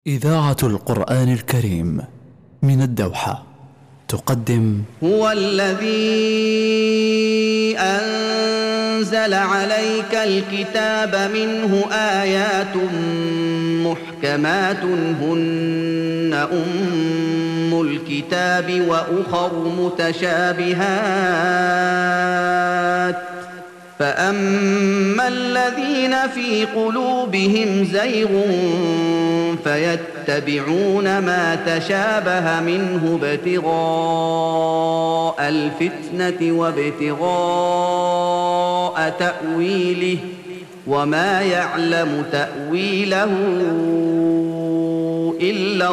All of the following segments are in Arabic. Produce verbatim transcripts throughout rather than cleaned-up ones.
إذاعة القرآن الكريم من الدوحة تقدم هو الذي أنزل عليك الكتاب منه آيات محكمات هن أم الكتاب وأخر متشابهات فأما الذين في قلوبهم زيغ فيتبعون ما تشابه منه ابتغاء الفتنة وابتغاء تأويله وما يعلم تأويله إلا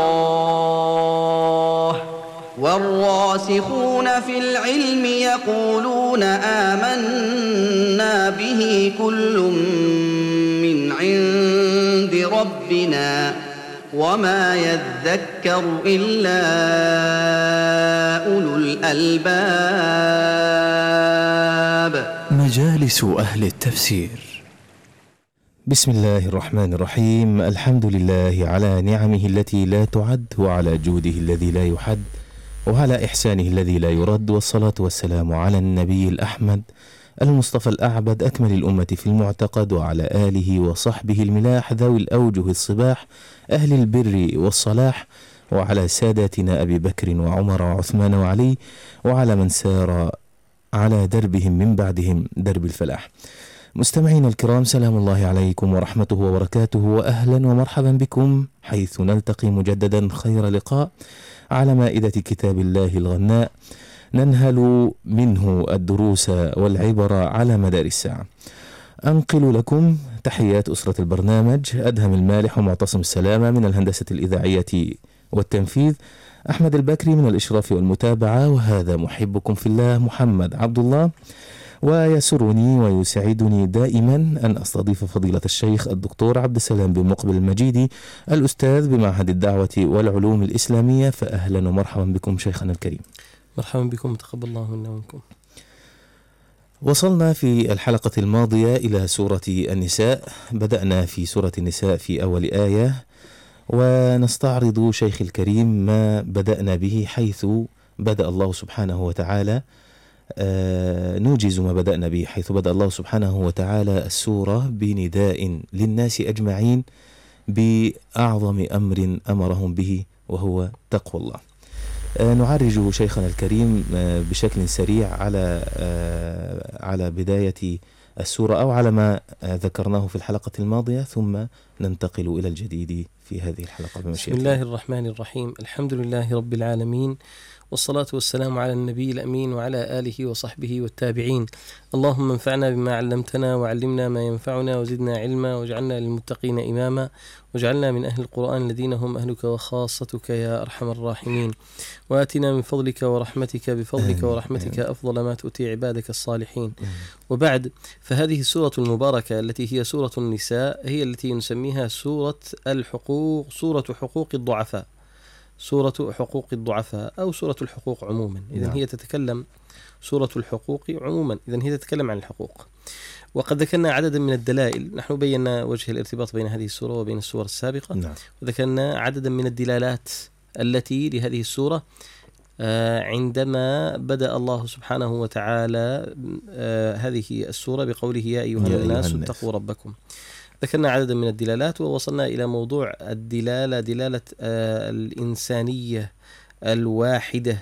الله والراسخون في العلم يقولون آمنا به كل من عند ربنا وما يذكر إلا أولو الألباب. مجالس أهل التفسير. بسم الله الرحمن الرحيم. الحمد لله على نعمه التي لا تعد وعلى جوده الذي لا يحد وعلى إحسانه الذي لا يرد، والصلاة والسلام على النبي الأحمد المصطفى الأعبد أكمل الأمة في المعتقد، وعلى آله وصحبه الملاح ذوي الأوجه الصباح أهل البر والصلاح، وعلى ساداتنا أبي بكر وعمر وعثمان وعلي، وعلى من سار على دربهم من بعدهم درب الفلاح. مستمعين الكرام، سلام الله عليكم ورحمته وبركاته، وأهلا ومرحبا بكم حيث نلتقي مجددا خير لقاء على مائدة كتاب الله الغناء، ننهل منه الدروس والعبر على مدار الساعة. أنقل لكم تحيات أسرة البرنامج، أدهم المالح ومعتصم السلامة من الهندسة الإذاعية والتنفيذ، أحمد البكري من الإشراف والمتابعة، وهذا محبكم في الله محمد عبد الله. ويسرني ويسعدني دائما أن أستضيف فضيلة الشيخ الدكتور عبد السلام بن مقبل المجيدي، الأستاذ بمعهد الدعوة والعلوم الإسلامية. فأهلا ومرحبا بكم شيخنا الكريم. مرحبا بكم، تقبل الله منا ومنكم. وصلنا في الحلقة الماضية إلى سورة النساء، بدأنا في سورة النساء في أول آية، ونستعرض شيخ الكريم ما بدأنا به، حيث بدأ الله سبحانه وتعالى آه نوجز ما بدأنا به، حيث بدأ الله سبحانه وتعالى السورة بنداء للناس أجمعين بأعظم أمر أمرهم به وهو تقوى الله. آه نعرج شيخنا الكريم آه بشكل سريع على آه على بداية السورة أو على ما آه ذكرناه في الحلقة الماضية، ثم ننتقل إلى الجديد في هذه الحلقة بمشيئة الله. بسم الله الرحمن الرحيم. الحمد لله رب العالمين، والصلاة والسلام على النبي الأمين وعلى آله وصحبه والتابعين. اللهم انفعنا بما علمتنا وعلمنا ما ينفعنا وزدنا علما واجعلنا للمتقين إماما واجعلنا من أهل القرآن الذين هم أهلك وخاصتك يا أرحم الراحمين. وآتنا من فضلك ورحمتك بفضلك ورحمتك أفضل ما تؤتي عبادك الصالحين. وبعد، فهذه السورة المباركة التي هي سورة النساء هي التي نسميها سورة الحقوق، سورة حقوق الضعفاء، سورة حقوق الضعفاء أو سورة الحقوق عموما. إذن نعم. هي تتكلم سورة الحقوق عموما، إذن هي تتكلم عن الحقوق. وقد ذكرنا عددا من الدلائل، نحن بينا وجه الارتباط بين هذه السورة وبين السور السابقة. نعم. وذكرنا عددا من الدلالات التي لهذه السورة عندما بدأ الله سبحانه وتعالى هذه السورة بقوله يا أيها الناس اتقوا ربكم. ذكرنا عددا من الدلالات ووصلنا إلى موضوع الدلالة، دلالة آه الإنسانية الواحدة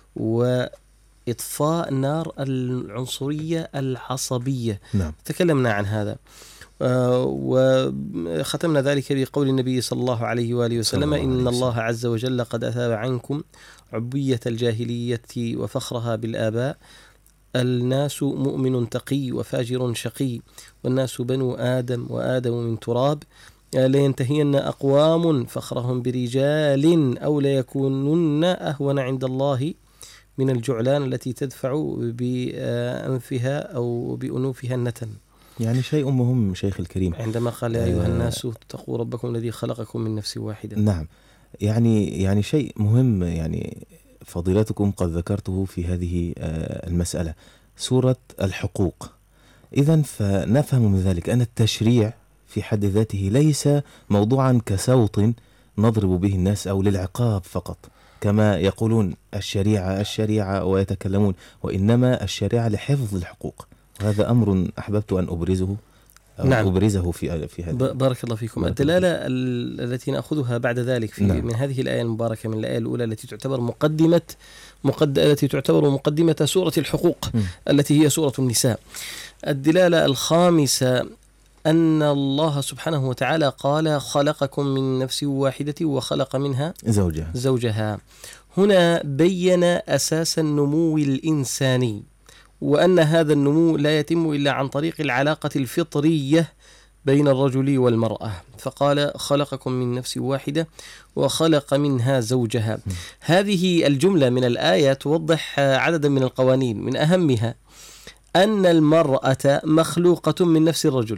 وإطفاء نار العنصرية العصبية. نعم. تكلمنا عن هذا آه وختمنا ذلك بقول النبي صلى الله عليه وآله وسلم إن الله عز وجل قد أثاب عنكم عبية الجاهلية وفخرها بالآباء، الناس مؤمن تقي وفاجر شقي والناس بنو آدم وآدم من تراب، لينتهين أقوام فخرهم برجال أو ليكونن أهون عند الله من الجعلان التي تدفع بأنفها أو بأنوفها النتن. يعني شيء مهم شيخ الكريم عندما قال يا أيها الناس اتقوا ربكم الذي خلقكم من نفس واحدة. نعم، يعني يعني شيء مهم يعني فضيلتكم قد ذكرته في هذه المسألة، سورة الحقوق. إذن فنفهم من ذلك أن التشريع في حد ذاته ليس موضوعا كصوت نضرب به الناس أو للعقاب فقط، كما يقولون الشريعة الشريعة ويتكلمون، وإنما الشريعة لحفظ الحقوق. هذا أمر أحببت أن أبرزه أو نعم. أبرزه في في هذا. بارك الله فيكم. بارك الدلالة الله. التي نأخذها بعد ذلك في نعم. من هذه الآية المباركة، من الآية الأولى التي تعتبر مقدمة مقد... التي تعتبر مقدمة سورة الحقوق م. التي هي سورة النساء. الدلالة الخامسة أن الله سبحانه وتعالى قال: خلقكم من نفس واحدة وخلق منها زوجها. زوجها. هنا بين أساس النمو الإنساني، وأن هذا النمو لا يتم إلا عن طريق العلاقة الفطرية بين الرجل والمرأة، فقال: خلقكم من نفس واحدة وخلق منها زوجها. م. هذه الجملة من الآية توضح عددا من القوانين، من أهمها أن المرأة مخلوقة من نفس الرجل.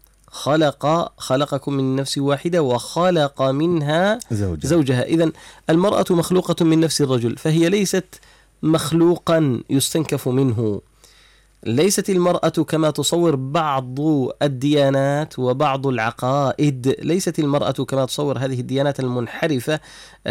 خلق خلقكم من نفس واحدة وخلق منها زوجها, زوجها. إذن المرأة مخلوقة من نفس الرجل، فهي ليست مخلوقا يستنكف منه. ليست المرأة كما تصور بعض الديانات وبعض العقائد، ليست المرأة كما تصور هذه الديانات المنحرفة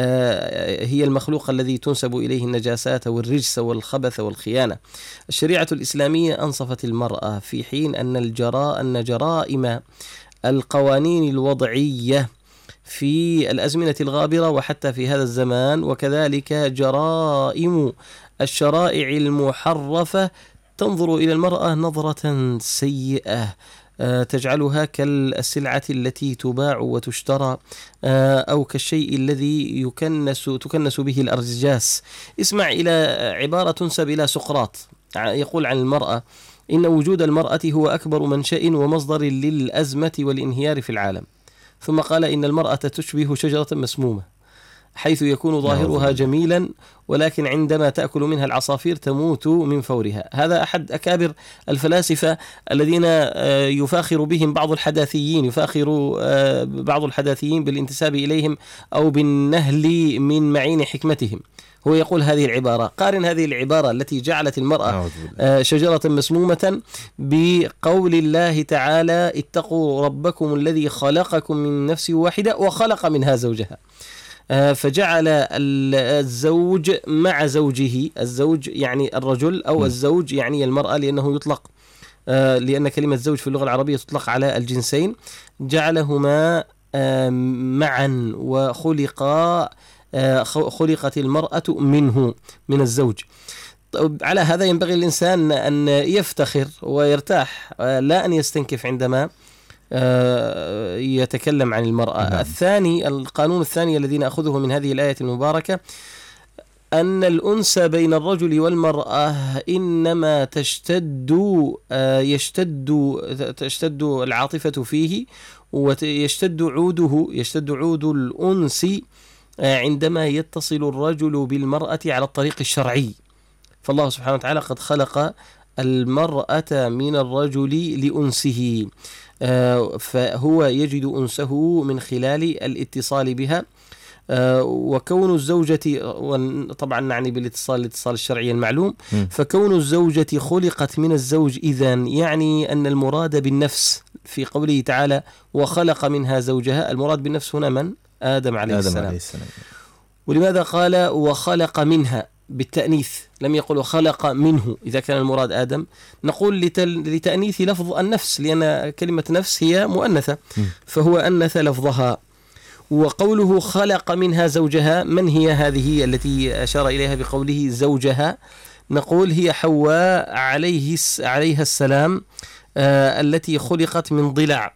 هي المخلوق الذي تنسب إليه النجاسات والرجس والخبث والخيانة. الشريعة الإسلامية أنصفت المرأة، في حين أن الجراء أن جرائم القوانين الوضعية في الأزمنة الغابرة وحتى في هذا الزمان، وكذلك جرائم الشرائع المحرفة، تنظر إلى المرأة نظرة سيئة تجعلها كالسلعة التي تباع وتشترى، أو كالشيء الذي يكنس تكنس به الأرجاس. اسمع إلى عبارة تنسب إلى سقراط، يقول عن المرأة: إن وجود المرأة هو أكبر منشأ ومصدر للأزمة والانهيار في العالم. ثم قال: إن المرأة تشبه شجرة مسمومة، حيث يكون ظاهرها جميلا ولكن عندما تأكل منها العصافير تموت من فورها. هذا أحد أكابر الفلاسفة الذين يفاخر بهم بعض الحداثيين، يفاخر بعض الحداثيين بالانتساب إليهم أو بالنهل من معين حكمتهم. هو يقول هذه العبارة، قارن هذه العبارة التي جعلت المرأة شجرة مسمومة بقول الله تعالى: اتقوا ربكم الذي خلقكم من نفس واحدة وخلق منها زوجها. فجعل الزوج مع زوجه، الزوج يعني الرجل أو الزوج يعني المرأة، لأنه يطلق لأن كلمة زوج في اللغة العربية تطلق على الجنسين، جعلهما معا وخلقا خلقت المرأة منه من الزوج. على هذا ينبغي الإنسان أن يفتخر ويرتاح، لا أن يستنكف عندما يتكلم عن المرأة. نعم. الثاني، القانون الثاني الذي نأخذه من هذه الآية المباركة، أن الأنس بين الرجل والمرأة إنما تشتد يشتد تشتد العاطفة فيه، ويشتد عوده يشتد عود الأنس عندما يتصل الرجل بالمرأة على الطريق الشرعي. فالله سبحانه وتعالى قد خلق المرأة من الرجل لأنسه، فهو يجد أنسه من خلال الاتصال بها. وكون الزوجة، طبعا نعني بالاتصال الاتصال الشرعي المعلوم، فكون الزوجة خلقت من الزوج إذن يعني أن المراد بالنفس في قوله تعالى: وخلق منها زوجها، المراد بالنفس هنا من؟ آدم عليه آدم السلام. عليه السلام. ولماذا قال وخلق منها بالتأنيث، لم يقل خلق منه إذا كان المراد آدم؟ نقول لتأنيث لفظ النفس، لأن كلمة نفس هي مؤنثة، فهو أنث لفظها. وقوله خلق منها زوجها، من هي هذه التي أشار إليها بقوله زوجها؟ نقول هي حواء عليه عليها السلام، آه التي خلقت من ضلع،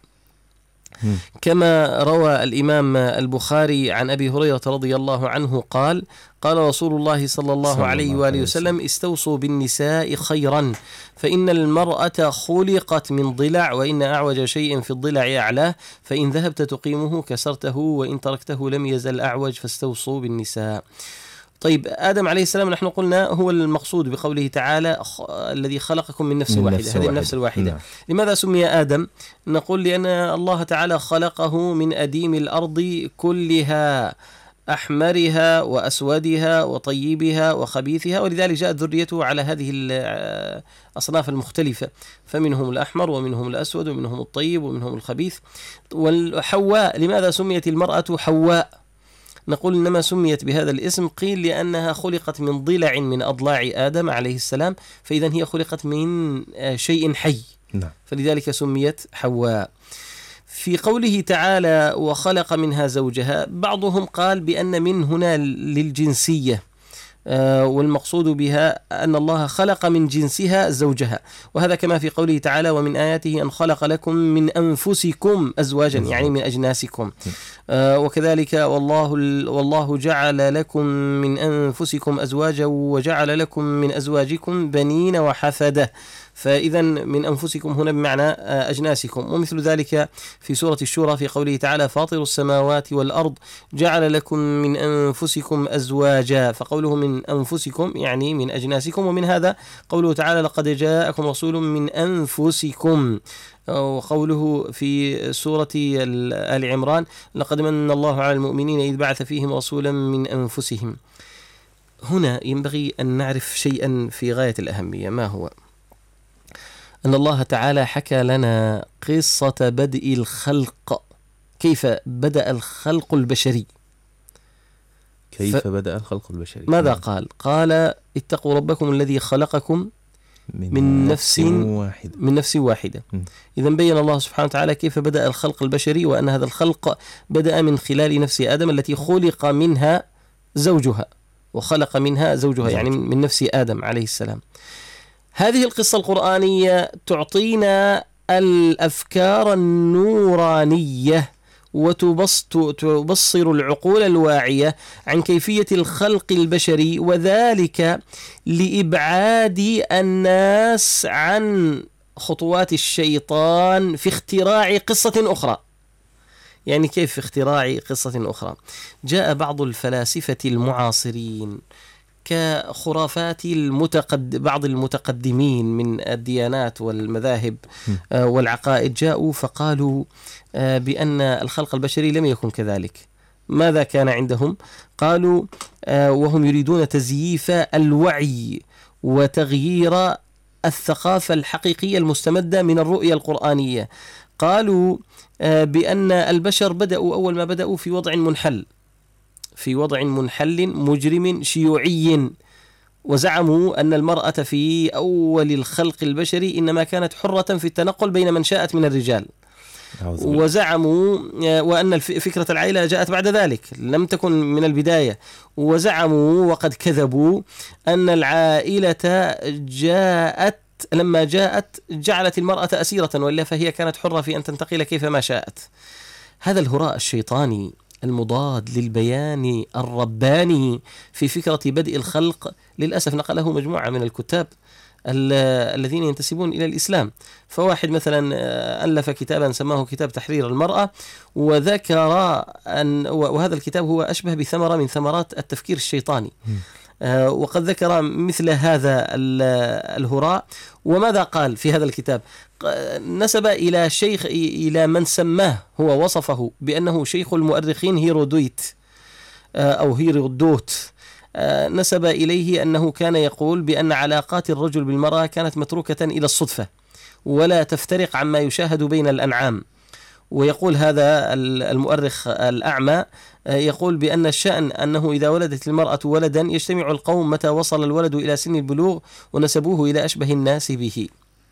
كما روى الإمام البخاري عن أبي هريرة رضي الله عنه قال: قال رسول الله صلى الله صلى عليه وآله وسلم: استوصوا بالنساء خيرا، فإن المرأة خلقت من ضلع، وإن أعوج شيء في الضلع أعلاه، فإن ذهبت تقيمه كسرته، وإن تركته لم يزل أعوج، فاستوصوا بالنساء. طيب، آدم عليه السلام نحن قلنا هو المقصود بقوله تعالى: الذي خلقكم من نفس واحدة، هذه النفس الواحدة. نعم. لماذا سمي آدم؟ نقول لأن الله تعالى خلقه من أديم الأرض كلها، أحمرها وأسودها وطيبها وخبيثها، ولذلك جاءت ذريته على هذه الأصناف المختلفة، فمنهم الأحمر ومنهم الأسود ومنهم الطيب ومنهم الخبيث. والحواء، لماذا سميت المرأة حواء؟ نقول إنما سميت بهذا الاسم قيل لأنها خلقت من ضلع من أضلاع آدم عليه السلام، فإذا هي خلقت من شيء حي، نعم. فلذلك سميت حواء. في قوله تعالى وخلق منها زوجها، بعضهم قال بأن من هنا للجنسية، والمقصود بها أن الله خلق من جنسها زوجها، وهذا كما في قوله تعالى ومن آياته أن خلق لكم من أنفسكم أزواجا، يعني من أجناسكم. وكذلك والله والله جعل لكم من أنفسكم أزواجا وجعل لكم من أزواجكم بنين وحفدة، فإذا من أنفسكم هنا بمعنى أجناسكم. ومثل ذلك في سورة الشورى في قوله تعالى فاطر السماوات والأرض جعل لكم من أنفسكم أزواجا، فقوله من أنفسكم يعني من أجناسكم. ومن هذا قوله تعالى لقد جاءكم رسول من أنفسكم، وقوله في سورة آل عمران لقد من الله على المؤمنين إذ بعث فيهم رسولا من أنفسهم. هنا ينبغي أن نعرف شيئا في غاية الأهمية، ما هو؟ أن الله تعالى حكى لنا قصة بدء الخلق، كيف بدأ الخلق البشري. كيف ف... بدأ الخلق البشري؟ ماذا قال؟ قال اتقوا ربكم الذي خلقكم من, من نفس واحدة من نفس واحدة. إذا بين الله سبحانه وتعالى كيف بدأ الخلق البشري، وأن هذا الخلق بدأ من خلال نفس آدم التي خلق منها زوجها، وخلق منها زوجها يعني من نفس آدم عليه السلام. هذه القصة القرآنية تعطينا الأفكار النورانية وتبصر العقول الواعية عن كيفية الخلق البشري، وذلك لإبعاد الناس عن خطوات الشيطان في اختراع قصة أخرى. يعني كيف في اختراع قصة أخرى؟ جاء بعض الفلاسفة المعاصرين كخرافات المتقد بعض المتقدمين من الديانات والمذاهب والعقائد، جاءوا فقالوا بأن الخلق البشري لم يكن كذلك. ماذا كان عندهم؟ قالوا وهم يريدون تزييف الوعي وتغيير الثقافة الحقيقية المستمدة من الرؤية القرآنية. قالوا بأن البشر بدأوا أول ما بدأوا في وضع منحل في وضع منحل مجرم شيوعي، وزعموا أن المرأة في أول الخلق البشري إنما كانت حرة في التنقل بين من شاءت من الرجال، وزعموا وأن فكرة العائلة جاءت بعد ذلك لم تكن من البداية، وزعموا وقد كذبوا أن العائلة جاءت لما جاءت جعلت المرأة أسيرة، وإلا فهي كانت حرة في أن تنتقل كيفما شاءت. هذا الهراء الشيطاني المضاد للبيان الرباني في فكرة بدء الخلق للأسف نقله مجموعة من الكتاب الذين ينتسبون إلى الإسلام. فواحد مثلا ألف كتابا سماه كتاب تحرير المرأة، وذكر أن وهذا الكتاب هو أشبه بثمرة من ثمرات التفكير الشيطاني، وقد ذكر مثل هذا الهراء. وماذا قال في هذا الكتاب؟ نسب إلى شيخ إلى من سماه هو وصفه بأنه شيخ المؤرخين هيرودوت أو هيرودوت، نسب إليه أنه كان يقول بأن علاقات الرجل بالمرأة كانت متروكة إلى الصدفة ولا تفترق عما يشاهد بين الأنعام. ويقول هذا المؤرخ الأعمى يقول بأن الشأن أنه إذا ولدت المرأة ولدا يجتمع القوم متى وصل الولد إلى سن البلوغ ونسبوه إلى أشبه الناس به.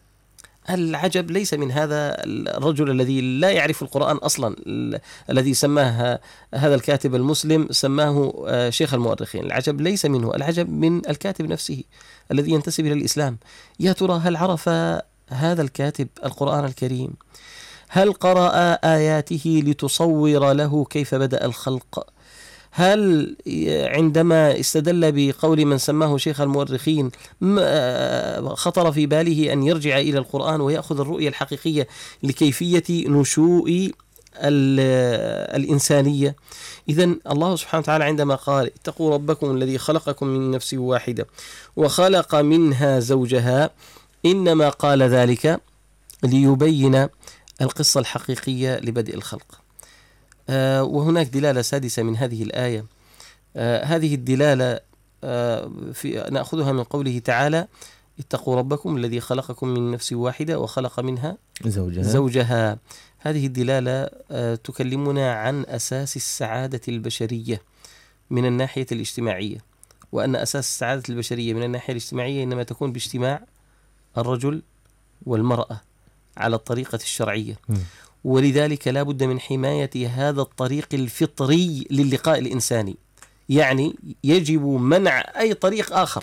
العجب ليس من هذا الرجل الذي لا يعرف القرآن أصلا، الذي سماه هذا الكاتب المسلم سماه شيخ المؤرخين. العجب ليس منه، العجب من الكاتب نفسه الذي ينتسب إلى الإسلام. يا ترى هل عرف هذا الكاتب القرآن الكريم؟ هل قرأ آياته لتصور له كيف بدأ الخلق؟ هل عندما استدل بقول من سماه شيخ المؤرخين خطر في باله أن يرجع إلى القرآن ويأخذ الرؤية الحقيقية لكيفية نشوء الإنسانية؟ إذن الله سبحانه وتعالى عندما قال اتقوا ربكم الذي خلقكم من نفس واحدة وخلق منها زوجها، إنما قال ذلك ليبين القصة الحقيقية لبدء الخلق. آه وهناك دلالة سادسة من هذه الآية. آه هذه الدلالة آه في نأخذها من قوله تعالى اتقوا ربكم الذي خلقكم من نفس واحدة وخلق منها زوجها, زوجها. هذه الدلالة تكلمنا عن أساس السعادة البشرية من الناحية الاجتماعية، وأن أساس السعادة البشرية من الناحية الاجتماعية إنما تكون باجتماع الرجل والمرأة على الطريقة الشرعية. م. ولذلك لا بد من حماية هذا الطريق الفطري للقاء الإنساني، يعني يجب منع أي طريق آخر،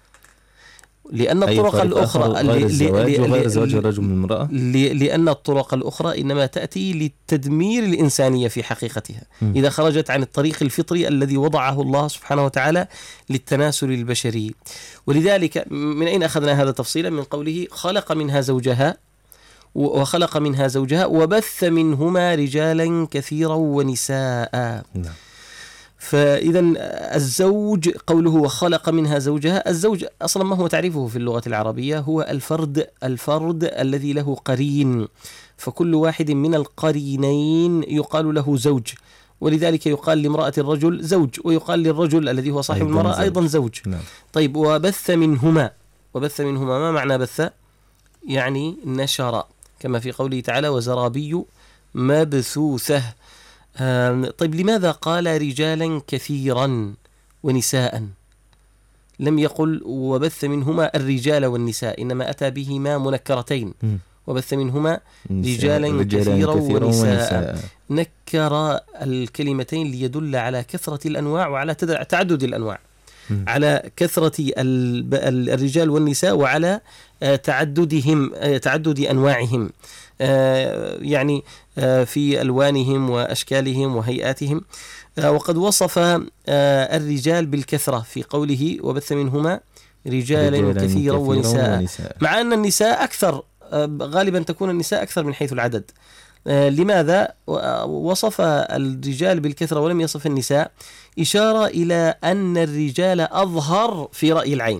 لأن الطرق الأخرى غير الزواج وغير زواج الرجل من المرأة، لأن الطرق الأخرى إنما تأتي لتدمير الإنسانية في حقيقتها. م. إذا خرجت عن الطريق الفطري الذي وضعه الله سبحانه وتعالى للتناسل البشري. ولذلك من أين أخذنا هذا تفصيلا؟ من قوله خلق منها زوجها وخلق منها زوجها وبث منهما رجالا كثيرا ونساء. نعم. فإذا الزوج قوله وخلق منها زوجها، الزوج أصلا ما هو تعريفه في اللغة العربية؟ هو الفرد الفرد الذي له قرين، فكل واحد من القرينين يقال له زوج، ولذلك يقال لامرأة الرجل زوج، ويقال للرجل الذي هو صاحب المرأة زوج. أيضا زوج. نعم. طيب وبث منهما، وبث منهما ما معنى بث؟ يعني نشر، كما في قوله تعالى وزرابي مبثوثة. طيب لماذا قال رجالا كثيرا ونساء؟ لم يقل وبث منهما الرجال والنساء، إنما أتى بهما منكرتين، وبث منهما رجالا كثيرا ونساء. نكر الكلمتين ليدل على كثرة الأنواع وعلى تعدد الأنواع، على كثرة الرجال والنساء وعلى تعددهم تعدد أنواعهم، يعني في ألوانهم وأشكالهم وهيئاتهم. وقد وصف الرجال بالكثرة في قوله وبث منهما رجالا كثيرا ونساء، مع أن النساء أكثر، غالبا تكون النساء أكثر من حيث العدد. لماذا وصف الرجال بالكثرة ولم يصف النساء؟ إشارة إلى أن الرجال أظهر في رأي العين.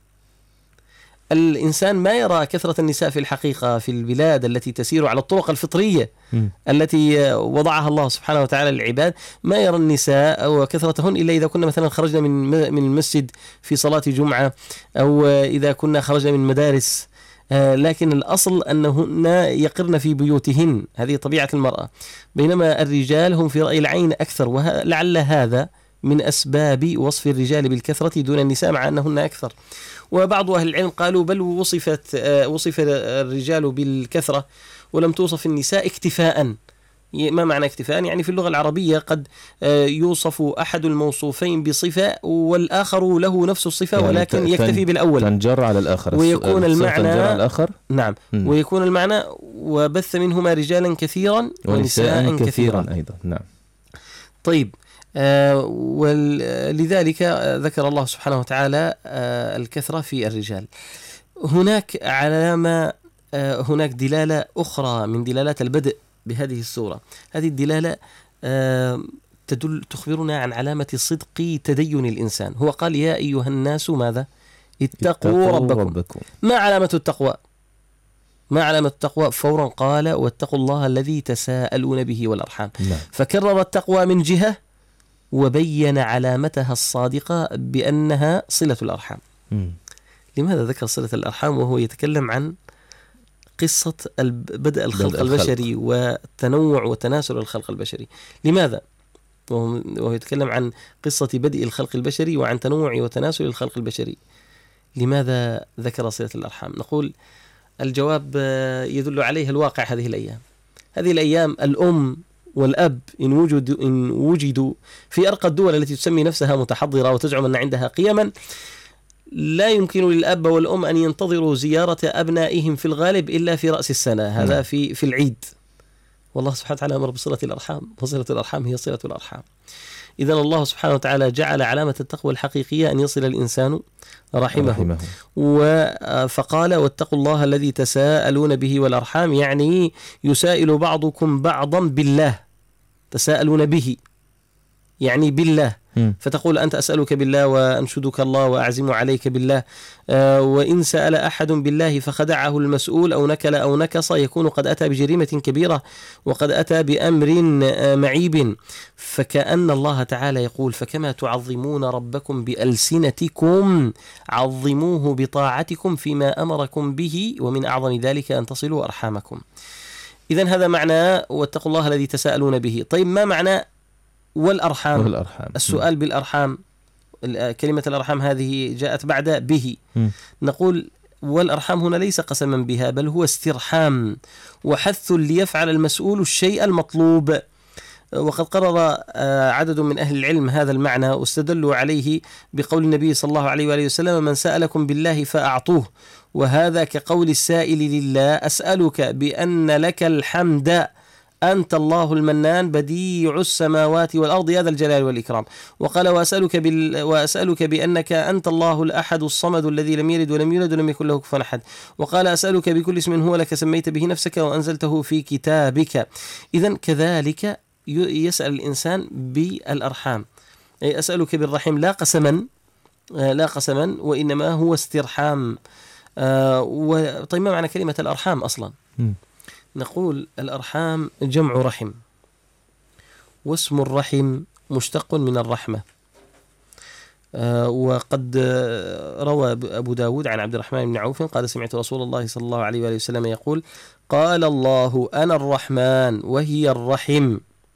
الإنسان ما يرى كثرة النساء في الحقيقة في البلاد التي تسير على الطرق الفطرية م. التي وضعها الله سبحانه وتعالى للعباد، ما يرى النساء وكثرتهن إلا إذا كنا مثلا خرجنا من من المسجد في صلاة جمعة، أو إذا كنا خرجنا من مدارس، لكن الأصل أنهن يقرن في بيوتهن، هذه طبيعة المرأة، بينما الرجال هم في رأي العين أكثر، ولعل هذا من أسباب وصف الرجال بالكثرة دون النساء مع أنهن أكثر. وبعض أهل العلم قالوا بل وصفت وصف الرجال بالكثرة ولم توصف النساء اكتفاء. ما معنى اكتفاء؟ يعني في اللغة العربية قد يوصف أحد الموصوفين بصفة والآخر له نفس الصفة، يعني ولكن يكتفي بالأول، تنجر على الآخر، ويكون المعنى على الآخر. نعم. م. ويكون المعنى وبث منهما رجالا كثيرا ونساء كثيرا, كثيرا أيضا. نعم. طيب آه ولذلك ذكر الله سبحانه وتعالى آه الكثرة في الرجال. هناك علامة آه هناك دلالة أخرى من دلالات البدء بهذه السورة. هذه الدلالة آه تدل تخبرنا عن علامة صدق تدين الإنسان. هو قال يا أيها الناس ماذا؟ اتقوا, اتقوا ربكم. ربكم. ما علامة التقوى؟ ما علامة التقوى؟ فورا قال واتقوا الله الذي تساءلون به والأرحام. لا. فكرر التقوى من جهة وبين علامتها الصادقة بأنها صلة الأرحام. م. لماذا ذكر صلة الأرحام وهو يتكلم عن قصة بدء الخلق البشري والتنوع وتناسل الخلق البشري؟ لماذا؟ وهو يتكلم عن قصة بدء الخلق البشري وعن تنوع وتناسل الخلق البشري، لماذا ذكر صلة الأرحام؟ نقول الجواب يدل عليه الواقع هذه الأيام. هذه الأيام الأم والأب إن وجدوا إن وجدوا في أرقى الدول التي تسمي نفسها متحضرة وتزعم أن عندها قيما، لا يمكن للأب والأم أن ينتظروا زيارة أبنائهم في الغالب إلا في رأس السنة، هذا في في العيد. والله سبحانه وتعالى أمر بصلة الأرحام، وصلة الأرحام هي صلة الأرحام. إذن الله سبحانه وتعالى جعل علامة التقوى الحقيقية أن يصل الإنسان رحمه, رحمه. فقال واتقوا الله الذي تساءلون به والأرحام، يعني يسائل بعضكم بعضا بالله، تساءلون به يعني بالله. م. فتقول أنت أسألك بالله وأنشدك الله وأعزم عليك بالله. آه وإن سأل أحد بالله فخدعه المسؤول أو نكل أو نكص يكون قد أتى بجريمة كبيرة وقد أتى بأمر آه معيب. فكأن الله تعالى يقول فكما تعظمون ربكم بألسنتكم عظموه بطاعتكم فيما أمركم به ومن أعظم ذلك أن تصلوا أرحامكم. إذن هذا معنى واتقوا الله الذي تساءلون به. طيب ما معنى والأرحام؟ والأرحام. السؤال م. بالأرحام، كلمة الأرحام هذه جاءت بعد به. م. نقول والأرحام هنا ليس قسما بها بل هو استرحام وحث ليفعل المسؤول الشيء المطلوب. وقد قرر عدد من أهل العلم هذا المعنى واستدلوا عليه بقول النبي صلى الله عليه وآله وسلم من سألكم بالله فأعطوه، وهذا كقول السائل لله أسألك بأن لك الحمد أنت الله المنان بديع السماوات والأرض يا ذا الجلال والإكرام. وقال وأسألك, بال... وأسألك بأنك أنت الله الأحد الصمد الذي لم يلد ولم يولد ولم يكن له كفوا أحد. وقال أسألك بكل اسم هو لك سميت به نفسك وأنزلته في كتابك. إذن كذلك يسأل الإنسان بالأرحام، أي أسألك بالرحم لا قسما لا قسما وإنما هو استرحام. آه طيب ما معنى كلمة الأرحام أصلا؟ م. نقول الأرحام جمع رحم، واسم الرحم مشتق من الرحمة. آه وقد روى أبو داود عن عبد الرحمن بن عوف قال سمعت رسول الله صلى الله عليه وآله وسلم يقول قال الله أنا الرحمن وهي الرحم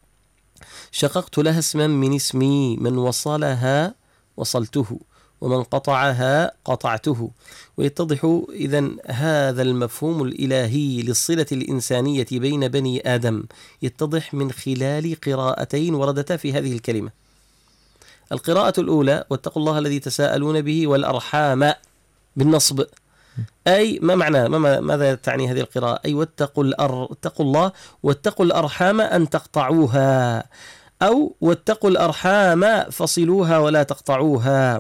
شققت لها اسما من اسمي من وصلها وصلته ومن قطعها قطعته. ويتضح إذن هذا المفهوم الإلهي للصلة الإنسانية بين بني آدم يتضح من خلال قراءتين وردتا في هذه الكلمة. القراءة الأولى واتقوا الله الذي تساءلون به والأرحام بالنصب، أي ما معنى ما ماذا تعني هذه القراءة؟ أي واتقوا, الأر... اتقوا الله واتقوا الأرحام أن تقطعوها، أو واتقوا الأرحام فصلوها ولا تقطعوها.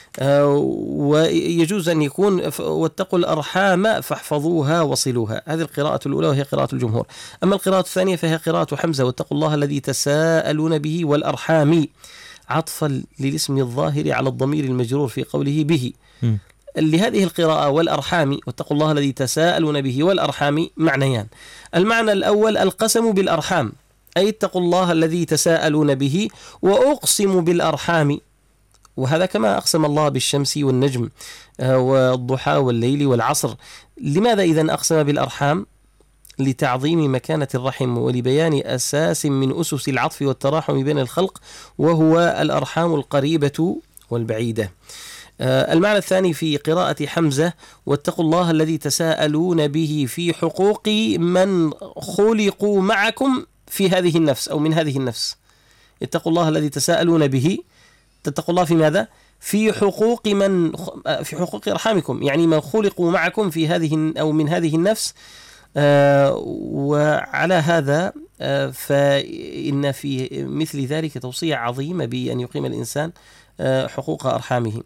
ويجوز أن يكون واتقوا الأرحام فاحفظوها وصلوها. هذه القراءة الأولى وهي قراءة الجمهور. أما القراءة الثانية فهي قراءة حمزة واتقوا الله الذي تساءلون به والأرحام عطفا للاسم الظاهر على الضمير المجرور في قوله به. م. لهذه القراءة والأرحام واتقوا الله الذي تساءلون به والأرحام معنيان. المعنى الأول القسم بالأرحام، أي اتقوا الله الذي تساءلون به وأقسم بالأرحام، وهذا كما أقسم الله بالشمس والنجم والضحى والليل والعصر. لماذا إذن أقسم بالأرحام؟ لتعظيم مكانة الرحم ولبيان أساس من أسس العطف والتراحم بين الخلق وهو الأرحام القريبة والبعيدة. المعنى الثاني في قراءة حمزة واتقوا الله الذي تساءلون به في حقوق من خلقوا معكم في هذه النفس أو من هذه النفس. اتقوا الله الذي تساءلون به، تتقوا الله في ماذا؟ في حقوق من في حقوق أرحامكم، يعني من خلقوا معكم في هذه أو من هذه النفس. آه وعلى هذا آه فإن في مثل ذلك توصية عظيمة بأن يقيم الإنسان آه حقوق أرحامه.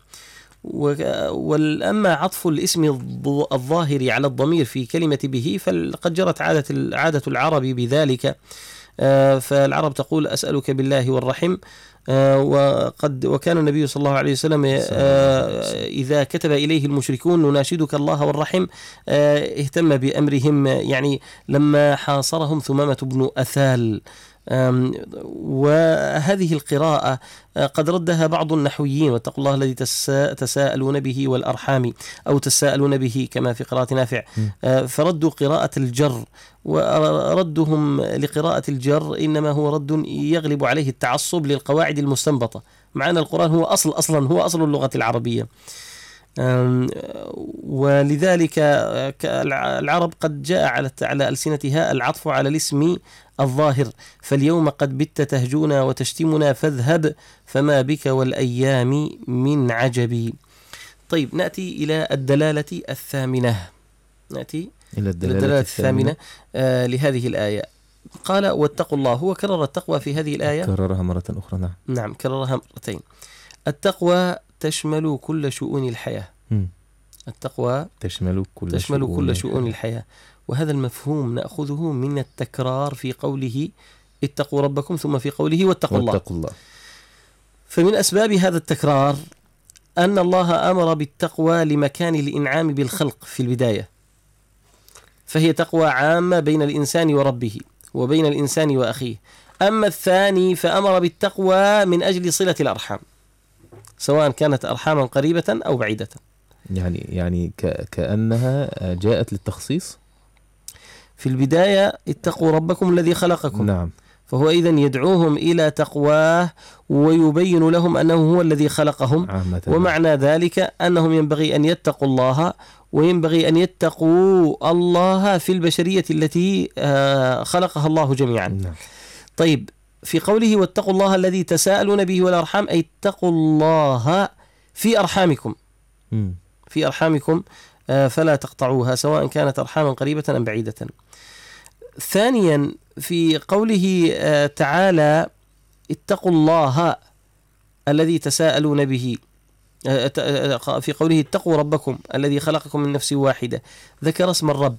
وأما عطف الاسم الظاهر على الضمير في كلمة به فقد جرت عادة عادة العرب بذلك. آه فالعرب تقول أسألك بالله والرحم. آه وقد وكان النبي صلى الله عليه وسلم آه إذا كتب إليه المشركون نناشدك الله والرحم آه اهتم بأمرهم، يعني لما حاصرهم ثمامة بن أثال. وهذه القراءة قد ردها بعض النحويين واتقوا الله الذي تساءلون به والأرحام أو تساءلون به كما في قراءة نافع، فردوا قراءة الجر، وردهم لقراءة الجر إنما هو رد يغلب عليه التعصب للقواعد المستنبطة، مع أن القرآن هو أصل أصلا هو أصل اللغة العربية. ولذلك العرب قد جاء على على ألسنتها العطف على الاسم الظاهر، فاليوم قد بت تهجونا وتشتمنا فاذهب فما بك والأيام من عجبي. طيب نأتي إلى الدلالة الثامنة نأتي إلى الدلالة, الدلالة الثامنة, الثامنة آه لهذه الآية. قال واتقوا الله، هو كرر التقوى في هذه الآية، كررها مرة أخرى. نعم نعم كررها مرتين. التقوى تشمل كل شؤون الحياة. م. التقوى تشمل كل تشمل شؤون كل شؤون الحياة، وهذا المفهوم نأخذه من التكرار في قوله اتقوا ربكم ثم في قوله واتقوا الله. واتقوا الله. فمن أسباب هذا التكرار أن الله أمر بالتقوى لمكان الإنعام بالخلق في البداية، فهي تقوى عامة بين الإنسان وربه وبين الإنسان وأخيه. أما الثاني فأمر بالتقوى من أجل صلة الأرحام، سواء كانت أرحاما قريبة أو بعيدة. يعني يعني كأنها جاءت للتخصيص. في البداية اتقوا ربكم الذي خلقكم. نعم. فهو إذن يدعوهم إلى تقواه ويبين لهم أنه هو الذي خلقهم عامة. ومعنى ذلك أنهم ينبغي أن يتقوا الله، وينبغي أن يتقوا الله في البشرية التي خلقها الله جميعا. نعم. طيب، في قوله واتقوا الله الذي تساءلون به والأرحام، أي اتقوا الله في أرحامكم م. في أرحامكم فلا تقطعوها، سواء كانت أرحاما قريبة أم بعيدة. ثانيا، في قوله تعالى اتقوا الله الذي تساءلون به، في قوله اتقوا ربكم الذي خلقكم من نفس واحدة، ذكر اسم الرب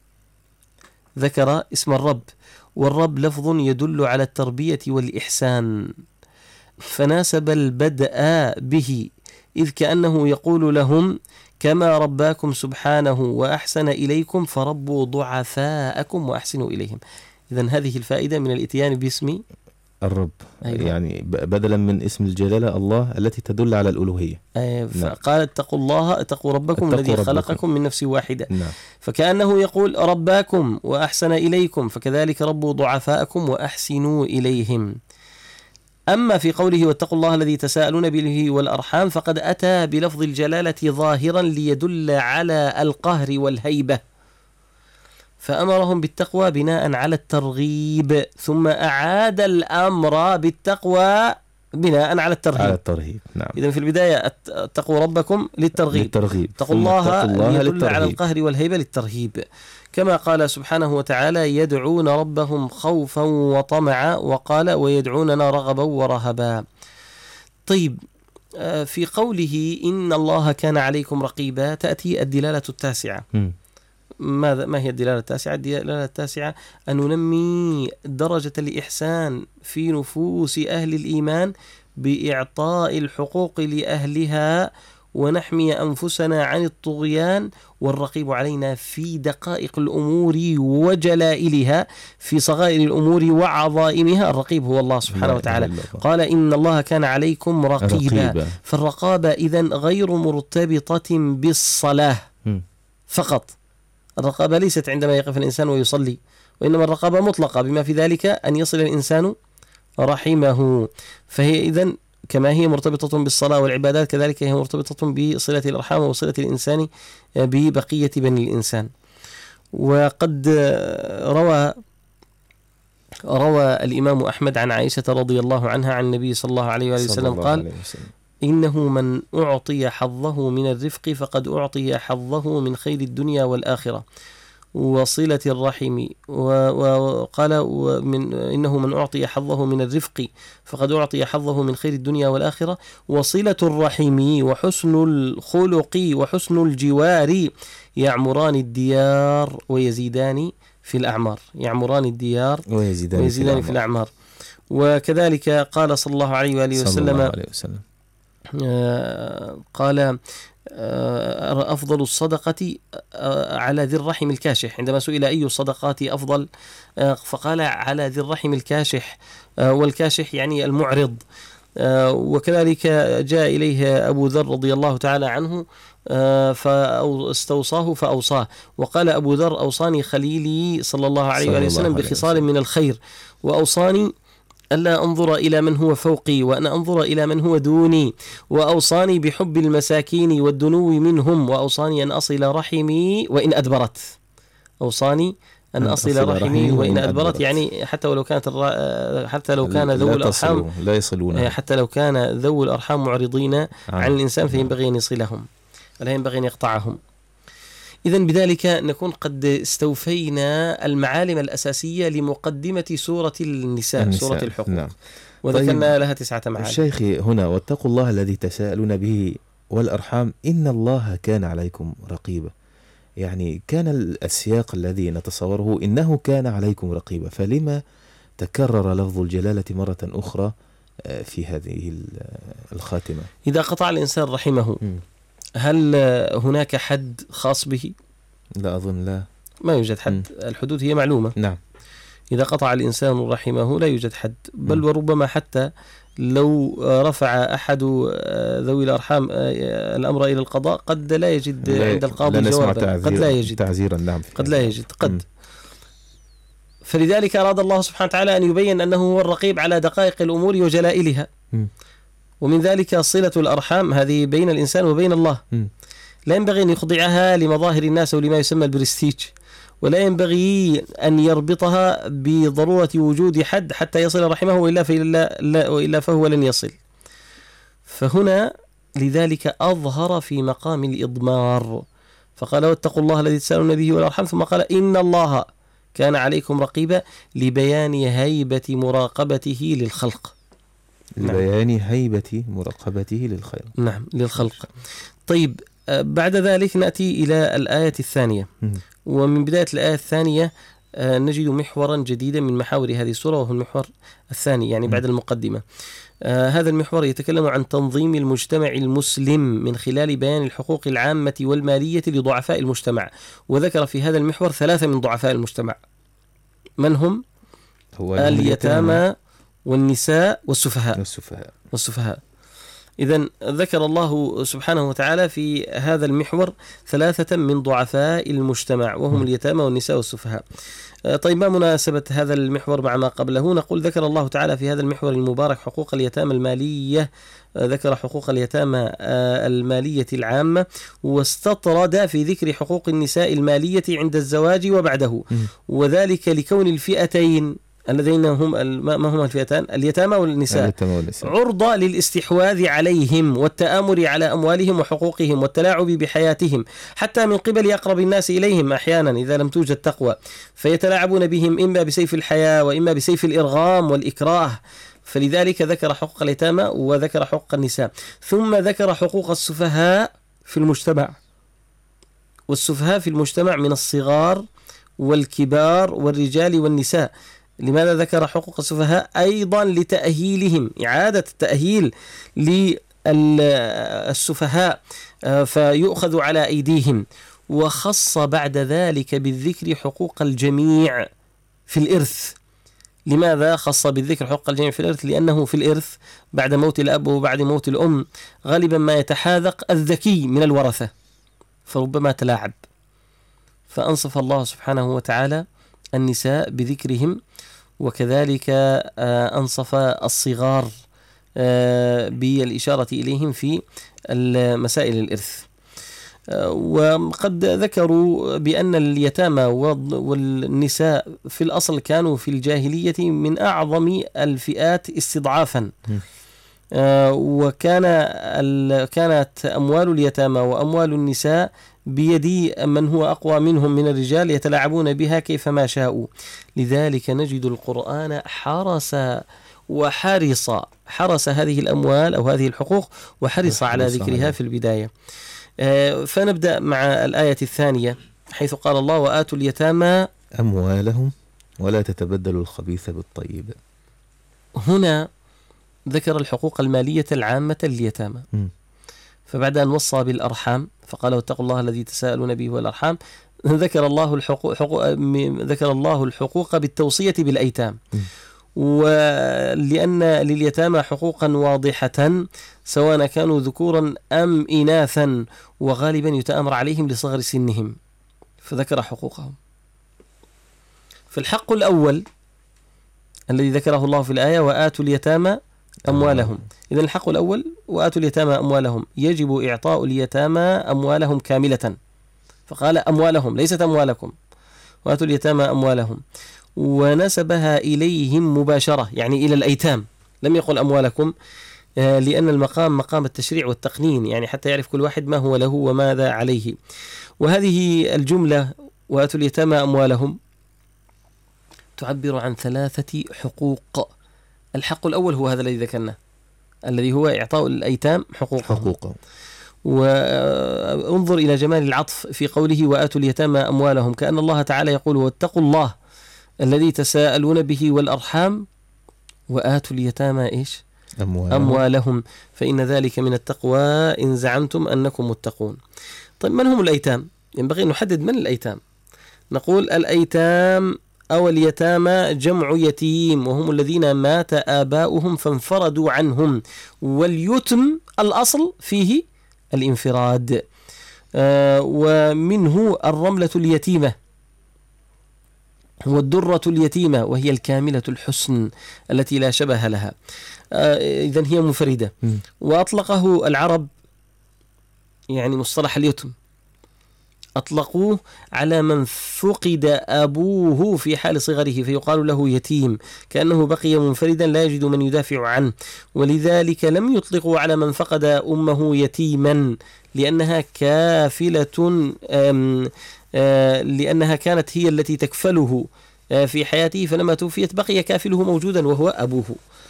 ذكر اسم الرب والرب لفظ يدل على التربية والإحسان، فناسب البدء به، إذ كأنه يقول لهم كما رباكم سبحانه وأحسن إليكم فربوا ضعفاءكم وأحسنوا إليهم. إذن هذه الفائدة من الإتيان باسم الرب. أيوة. يعني بدلا من اسم الجلالة الله التي تدل على الألوهية. أيوة. فقال اتقوا الله اتقوا ربكم اتقوا الذي ربكم. خلقكم من نفس واحدة. نعم. فكأنه يقول رباكم وأحسن إليكم، فكذلك ربوا ضعفاءكم وأحسنوا إليهم. أما في قوله واتقوا الله الذي تساءلون به والأرحام، فقد أتى بلفظ الجلالة ظاهرا ليدل على القهر والهيبة، فأمرهم بالتقوى بناء على الترغيب، ثم أعاد الأمر بالتقوى بناء على الترهيب. على الترهيب. نعم. إذن في البداية اتقوا ربكم للترغيب، للترغيب. اتقوا الله, الله ليدل للترهيب. على القهر والهيبة للترهيب، كما قال سبحانه وتعالى يدعون ربهم خوفا وطمعا، وقال ويدعوننا رغبا ورهبا. طيب، في قوله إن الله كان عليكم رقيبا تأتي الدلالة التاسعة. م. ماذا ما هي الدلالة التاسعة؟ الدلالة التاسعة أن ننمي درجة الإحسان في نفوس أهل الإيمان بإعطاء الحقوق لأهلها، ونحمي أنفسنا عن الطغيان، والرقيب علينا في دقائق الأمور وجلائلها، في صغائر الأمور وعظائمها. الرقيب هو الله سبحانه وتعالى. قال إن الله كان عليكم رقيبا, رقيبا. فالرقابة إذن غير مرتبطة بالصلاة م. فقط. الرقابة ليست عندما يقف الإنسان ويصلي، وإنما الرقابة مطلقة، بما في ذلك أن يصل الإنسان رحمه. فهي إذن كما هي مرتبطة بالصلاة والعبادات، كذلك هي مرتبطة بصلة الأرحام وصلة الإنسان ببقية بني الإنسان. وقد روى روى الإمام أحمد عن عائشة رضي الله عنها عن النبي صلى الله عليه وسلم قال إنه من أعطي حظه من الرفق فقد أعطي حظه من خير الدنيا والآخرة وصلة الرحم. وقال ومن إنه من أعطي حظه من الرفق فقد أعطي حظه من خير الدنيا والآخرة وصلة الرحم وحسن الخلق وحسن الجوار يعمران الديار ويزيدان في الأعمار. يعمران الديار ويزيدان, ويزيدان في, في الأعمار. وكذلك قال صلى الله عليه وآله وسلم, وسلم آه قال أفضل الصدقة على ذي الرحم الكاشح. عندما سئل أي الصدقات أفضل فقال على ذي الرحم الكاشح، والكاشح يعني المعرض. وكذلك جاء إليه أبو ذر رضي الله تعالى عنه فاستوصاه فأوصاه، وقال أبو ذر أوصاني خليلي صلى الله عليه وسلم بخصال من الخير، وأوصاني ألا أنظر إلى من هو فوقي وأن أنظر إلى من هو دوني، وأوصاني بحب المساكين والدنو منهم، وأوصاني أن أصل رحمي وإن أدبرت. أوصاني أن أصل رحمي وإن أدبرت، يعني حتى ولو كانت الر... حتى لو كان ذو الأرحام لا يصلون، حتى لو كان ذو الأرحام معرضين عن, عن الإنسان فينبغي أن يصلهم ولا ينبغي أن يقطعهم. إذن بذلك نكون قد استوفينا المعالم الأساسية لمقدمة سورة النساء, النساء. سورة الحقوق. نعم. وذكرنا طيب لها تسعة معالم. الشيخ هنا واتقوا الله الذي تساءلون به والأرحام إن الله كان عليكم رقيبا، يعني كان السياق الذي نتصوره إنه كان عليكم رقيبا، فلما تكرر لفظ الجلالة مرة أخرى في هذه الخاتمة. إذا قطع الإنسان رحمه م. هل هناك حد خاص به؟ لا أظن، لا ما يوجد حد. م. الحدود هي معلومة. نعم. إذا قطع الإنسان رحمه لا يوجد حد، بل م. وربما حتى لو رفع أحد ذوي الأرحام الأمر إلى القضاء قد لا يجد لا عند القاضي جوابا، قد لا يجد تعزيرا. نعم. قد لا يجد قد م. فلذلك أراد الله سبحانه وتعالى أن يبين أنه هو الرقيب على دقائق الأمور وجلائلها. م. ومن ذلك صلة الأرحام هذه بين الإنسان وبين الله. م. لا ينبغي أن يخضعها لمظاهر الناس ولما يسمى البرستيج، ولا ينبغي أن يربطها بضرورة وجود حد حتى يصل رحمه، وإلا, فإلا وإلا فهو لن يصل. فهنا لذلك أظهر في مقام الإضمار فقال واتقوا الله الذي تسألون به والأرحام، ثم قال إن الله كان عليكم رقيبا لبيان هيبة مراقبته للخلق. لبيان نعم. هيبة مراقبته للخلق. نعم للخلق. طيب بعد ذلك نأتي إلى الآية الثانية. م. ومن بداية الآية الثانية نجد محورا جديدا من محاور هذه السورة، وهو المحور الثاني يعني بعد المقدمة. آه هذا المحور يتكلم عن تنظيم المجتمع المسلم من خلال بيان الحقوق العامة والمالية لضعفاء المجتمع، وذكر في هذا المحور ثلاثة من ضعفاء المجتمع. من هم؟ هو اليتامى والنساء والسفهاء والسفهاء, والسفهاء. إذن ذكر الله سبحانه وتعالى في هذا المحور ثلاثة من ضعفاء المجتمع، وهم اليتامى والنساء والسفهاء. طيب ما مناسبة هذا المحور مع ما قبله؟ نقول ذكر الله تعالى في هذا المحور المبارك حقوق اليتامى المالية، ذكر حقوق اليتامى المالية العامة، واستطرد في ذكر حقوق النساء المالية عند الزواج وبعده، وذلك لكون الفئتين الذين هم ما هم الفئتان اليتامى والنساء عرضة للاستحواذ عليهم والتآمر على أموالهم وحقوقهم والتلاعب بحياتهم، حتى من قبل أقرب الناس إليهم أحيانا إذا لم توجد تقوى، فيتلاعبون بهم إما بسيف الحياة وإما بسيف الإرغام والإكراه. فلذلك ذكر حقوق اليتامى وذكر حقوق النساء، ثم ذكر حقوق السفهاء في المجتمع. والسفهاء في المجتمع من الصغار والكبار والرجال والنساء. لماذا ذكر حقوق السفهاء؟ أيضا لتأهيلهم، إعادة التأهيل للسفهاء فيؤخذ على أيديهم. وخص بعد ذلك بالذكر حقوق الجميع في الإرث. لماذا خص بالذكر حقوق الجميع في الإرث؟ لأنه في الإرث بعد موت الأب وبعد موت الأم غالبا ما يتحاذق الذكي من الورثة، فربما تلاعب، فأنصف الله سبحانه وتعالى النساء بذكرهم، وكذلك أنصف الصغار بالإشارة إليهم في مسائل الإرث. وقد ذكروا بأن اليتامى والنساء في الأصل كانوا في الجاهلية من أعظم الفئات استضعافا، وكان كانت أموال اليتامى وأموال النساء بيد من هو أقوى منهم من الرجال يتلاعبون بها كيفما شاءوا. لذلك نجد القرآن حرص وحرص حرص هذه الأموال أو هذه الحقوق وحرص على ذكرها في البداية. فنبدأ مع الآية الثانية حيث قال الله وآتوا اليتامى أموالهم ولا تتبدلوا الخبيث بالطيب. هنا ذكر الحقوق المالية العامة لليتامى، فبعد أن وصى بالأرحام فقال واتقوا الله الذي تساءلون به والأرحام، ذكر الله الحقوق حقوق ذكر الله الحقوق بالتوصية بالأيتام، ولأن لليتامى حقوقا واضحة سواء كانوا ذكورا أم إناثا، وغالبا يتأمر عليهم لصغر سنهم، فذكر حقوقهم. فالحق الأول الذي ذكره الله في الآية وآتوا اليتامى أموالهم، إذن الحق الأول وآتوا اليتامى أموالهم، يجب إعطاء اليتامى أموالهم كاملة، فقال أموالهم ليست أموالكم، وآتوا اليتامى أموالهم، ونسبها إليهم مباشرة يعني إلى الأيتام، لم يقل أموالكم، لأن المقام مقام التشريع والتقنين، يعني حتى يعرف كل واحد ما هو له وماذا عليه. وهذه الجملة وآتوا اليتامى أموالهم تعبر عن ثلاثة حقوق. الحق الأول هو هذا الذي ذكرناه الذي هو إعطاء الأيتام حقوقهم حقوقه. وانظر إلى جمال العطف في قوله وآتوا اليتامى أموالهم، كأن الله تعالى يقول واتقوا الله الذي تساءلون به والأرحام وآتوا اليتامى إيش أموالهم, أموالهم فإن ذلك من التقوى إن زعمتم أنكم متقون. طيب من هم الأيتام؟ ينبغي أن نحدد من الأيتام. نقول الأيتام أو اليتامى جمع يتيم، وهم الذين مات آباؤهم فانفردوا عنهم، واليتم الأصل فيه الانفراد. آه ومنه الرملة اليتيمة والدرة اليتيمة، وهي الكاملة الحسن التي لا شبه لها. آه إذن هي منفردة. وأطلقه العرب يعني مصطلح اليتم، أطلقوه على من فقد أبوه في حال صغره فيقال له يتيم، كأنه بقي منفردا لا يجد من يدافع عنه. ولذلك لم يطلقوا على من فقد أمه يتيما، لأنها كافلة آم آم لأنها كانت هي التي تكفله في حياته، فلما توفيت بقي كافله موجودا وهو أبوه.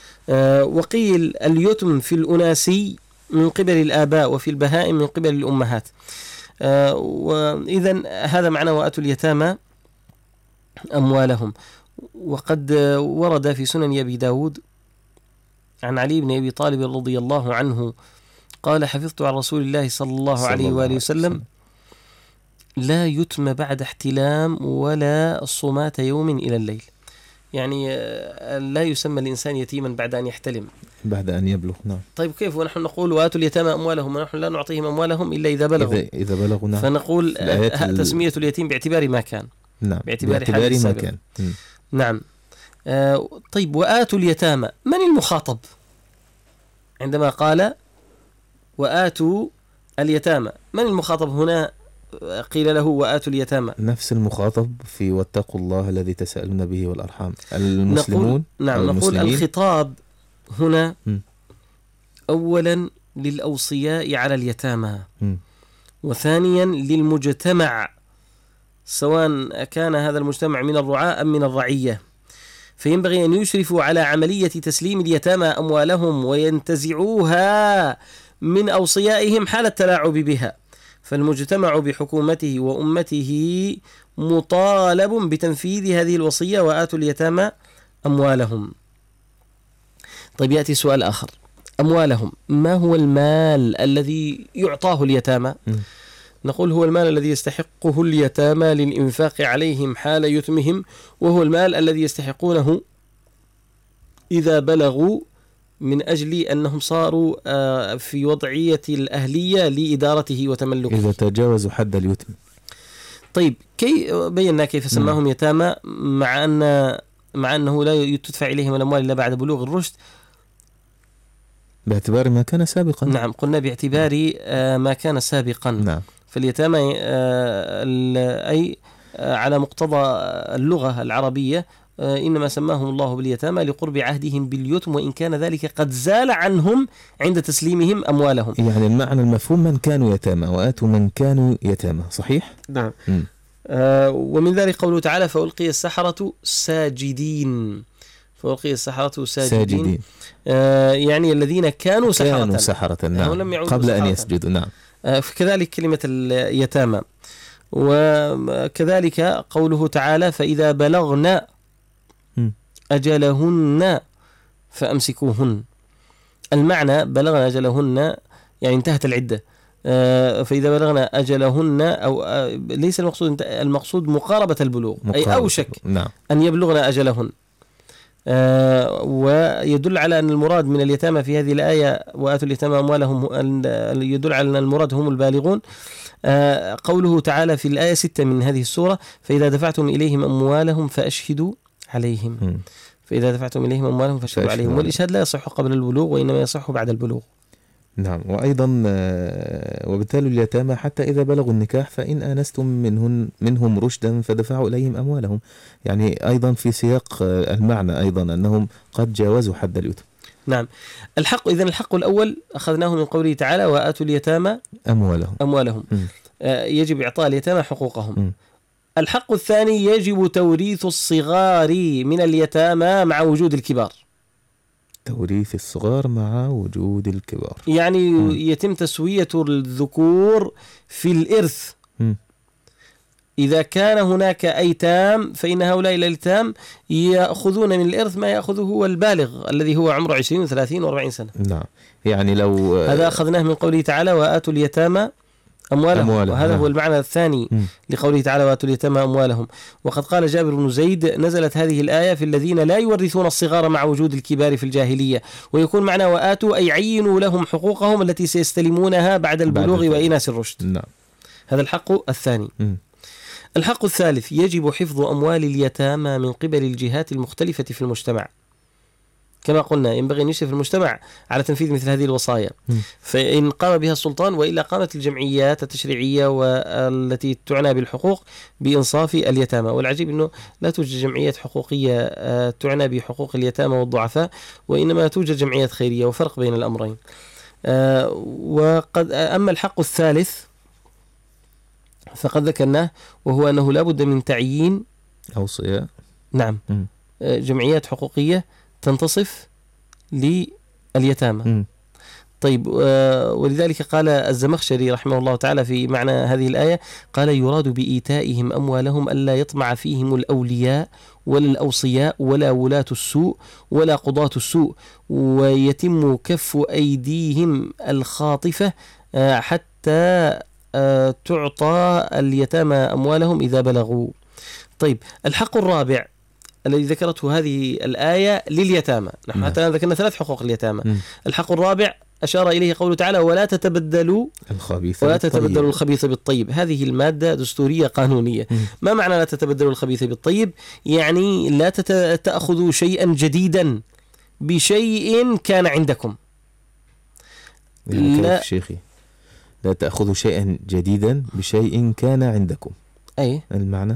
وقيل اليتم في الأناسي من قبل الآباء، وفي البهائم من قبل الأمهات. آه وإذن هذا معنى وآتوا اليتامى أموالهم. وقد ورد في سنن أبي داود عن علي بن أبي طالب رضي الله عنه قال: حفظت عن رسول الله صلى الله عليه وآله وسلم: لا يتم بعد احتلام ولا صمات يوم إلى الليل. يعني لا يسمى الإنسان يتيما بعد أن يحتلم، بعد أن يبلغ. نعم. طيب كيف ونحن نقول وآتوا اليتامى أموالهم ونحن لا نعطيهم أموالهم إلا إذا بلغوا؟ إذا, إذا بلغوا. نعم. فنقول تسمية اليتيم باعتبار ما كان. نعم. باعتبار, باعتبار ما كان. م. نعم. آه طيب وآتوا اليتامى، من المخاطب عندما قال وآتوا اليتامى؟ من المخاطب هنا قيل له وآتوا اليتامى؟ نفس المخاطب في واتقوا الله الذي تسألون به والأرحام، المسلمون. نقول نعم نقول الخطاب هنا م. أولا للأوصياء على اليتامى، م. وثانيا للمجتمع، سواء كان هذا المجتمع من الرعاة أم من الرعية، فينبغي أن يشرفوا على عملية تسليم اليتامى أموالهم وينتزعوها من أوصيائهم حال التلاعب بها. فالمجتمع بحكومته وأمته مطالب بتنفيذ هذه الوصية وآتوا اليتامى أموالهم. طيب يأتي سؤال آخر: أموالهم، ما هو المال الذي يعطاه اليتامى؟ م. نقول هو المال الذي يستحقه اليتامى للإنفاق عليهم حال يتمهم، وهو المال الذي يستحقونه إذا بلغوا من أجل أنهم صاروا في وضعية الأهلية لإدارته وتملكه، إذا تجاوزوا حد اليتم. طيب كي بينا كيف سماهم يتامى مع أن مع أنه لا تدفع إليهم الأموال إلا بعد بلوغ الرشد؟ باعتبار ما كان سابقا. نعم، قلنا باعتبار ما كان سابقا. نعم. فاليتامى أي على مقتضى اللغة العربية إنما سماهم الله باليتامى لقرب عهدهم باليتم، وإن كان ذلك قد زال عنهم عند تسليمهم أموالهم. يعني المعنى المفهوم من كانوا يتامى وآتوا من كانوا يتامى، صحيح؟ نعم. آه ومن ذلك قوله تعالى: فألقي السحرة ساجدين. فألقي السحرة ساجدين, ساجدين. آه يعني الذين كانوا سحرة، كانوا سحرة. نعم. قبل أن يسجدوا. نعم. آه كذلك كلمة اليتامى. وكذلك قوله تعالى: فإذا بلغنا أجلهن فأمسكوهن. المعنى بلغنا أجلهن يعني انتهت العدة. فإذا بلغنا أجلهن أو ليس المقصود المقصود مقاربة البلوغ، مقاربة. أي أوشك نعم. أن يبلغنا أجلهن. ويدل على أن المراد من اليتامى في هذه الآية وآتوا اليتامى أموالهم، يدل على أن المراد هم البالغون. قوله تعالى في الآية ستة من هذه السورة: فإذا دفعتم إليهم أموالهم فأشهدوا عليهم. م. فإذا دفعتم إليهم أموالهم فأشهدوا عليهم. والإشهاد لا يصح قبل البلوغ وإنما يصح بعد البلوغ. نعم. وأيضا وبالتالي اليتامى حتى إذا بلغوا النكاح فإن آنستم منهم منهم رشدا فدفعوا إليهم أموالهم، يعني أيضا في سياق المعنى أيضا أنهم قد جاوزوا حد اليتم. نعم. الحق إذن الحق الأول أخذناه من قوله تعالى: وآتوا اليتامى أموالهم. أموالهم. آه يجب إعطاء اليتامى حقوقهم. م. الحق الثاني يجب توريث الصغار من اليتامى مع وجود الكبار. توريث الصغار مع وجود الكبار، يعني م. يتم تسوية الذكور في الإرث م. إذا كان هناك أيتام فإن هؤلاء الأيتام يأخذون من الإرث ما يأخذه البالغ الذي هو عمره عشرين وثلاثين وأربعين سنة. نعم. يعني لو هذا أخذناه من قوله تعالى وآتوا اليتامى أموالهم, أموالهم. وهذا نعم. هو المعنى الثاني م. لقوله تعالى وآتوا اليتامى أموالهم. وقد قال جابر بن زيد نزلت هذه الآية في الذين لا يورثون الصغار مع وجود الكبار في الجاهلية، ويكون معنى وآتوا أي عينوا لهم حقوقهم التي سيستلمونها بعد البلوغ بعد وإناس الرشد. نعم. هذا الحق الثاني. م. الحق الثالث يجب حفظ أموال اليتامى من قبل الجهات المختلفة في المجتمع. كما قلنا ينبغي أن يشرف المجتمع على تنفيذ مثل هذه الوصايا، فإن قام بها السلطان وإلا قامت الجمعيات التشريعية والتي تعنى بالحقوق بإنصاف اليتامى. والعجيب أنه لا توجد جمعيات حقوقية تعنى بحقوق اليتامى والضعفاء، وإنما توجد جمعيات خيرية، وفرق بين الأمرين. وقد أما الحق الثالث فقد ذكرناه، وهو أنه لا بد من تعيين أوصياء نعم م. جمعيات حقوقية تنتصف لليتامى. م. طيب، ولذلك قال الزمخشري رحمه الله تعالى في معنى هذه الآية، قال يراد بإيتائهم أموالهم ألا يطمع فيهم الأولياء ولا الأوصياء ولا ولاة السوء ولا قضاة السوء، ويتم كف أيديهم الخاطفة حتى تعطى اليتامى أموالهم إذا بلغوا. طيب، الحق الرابع الذي ذكرته هذه الآية لليتامى، نحن حتى ذكرنا ثلاث حقوق اليتامى. م. الحق الرابع أشار إليه قوله تعالى ولا تتبدلوا الخبيث ولا تتبدلوا الخبيث بالطيب. هذه المادة دستورية قانونية. م. ما معنى لا تتبدلوا الخبيث بالطيب؟ يعني لا تأخذوا شيئا جديدا بشيء كان عندكم. يعني لا كيف شيخي؟ لا تأخذوا شيئا جديدا بشيء كان عندكم. أي المعنى؟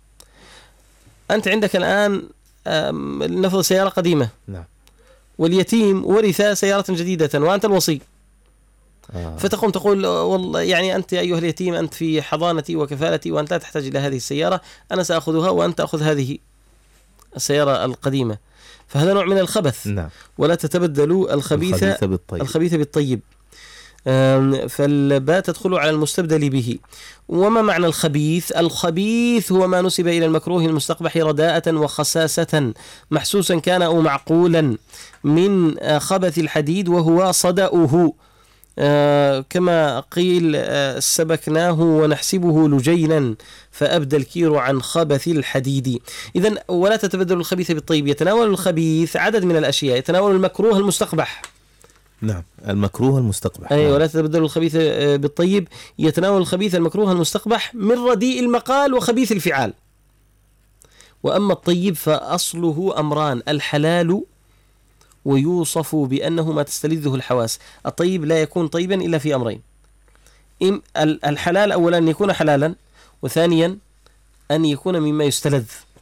أنت عندك الآن نفرض سيارة قديمة. نعم. واليتيم ورث سيارة جديدة وأنت الوصي. آه. فتقوم تقول والله يعني أنت أيها اليتيم أنت في حضانتي وكفالتي وأنت لا تحتاج إلى هذه السيارة، أنا سأخذها وأنت تأخذ هذه السيارة القديمة. فهذا نوع من الخبث. نعم. ولا تتبدلوا الخبيث الخبيث بالطيب. الخبيث بالطيب. فالباء تدخل على المستبدل به. وما معنى الخبيث؟ الخبيث هو ما نسب إلى المكروه المستقبح رداءة وخساسة محسوسا كان أو معقولا من خبث الحديد وهو صدأه، كما قيل سبكناه ونحسبه لجينا فأبدى الكير عن خبث الحديد. إذن ولا تتبدل الخبيث بالطيب يتناول الخبيث عدد من الأشياء، يتناول المكروه المستقبح. نعم، المكروه المستقبح. أي ولا تتبدل الخبيث بالطيب يتناول الخبيث المكروه المستقبح من رديء المقال وخبيث الفعال. وأما الطيب فأصله أمران: الحلال ويوصف بأنه ما تستلذه الحواس. الطيب لا يكون طيبا إلا في أمرين: الحلال أولا أن يكون حلالا، وثانيا أن يكون مما يستلذ،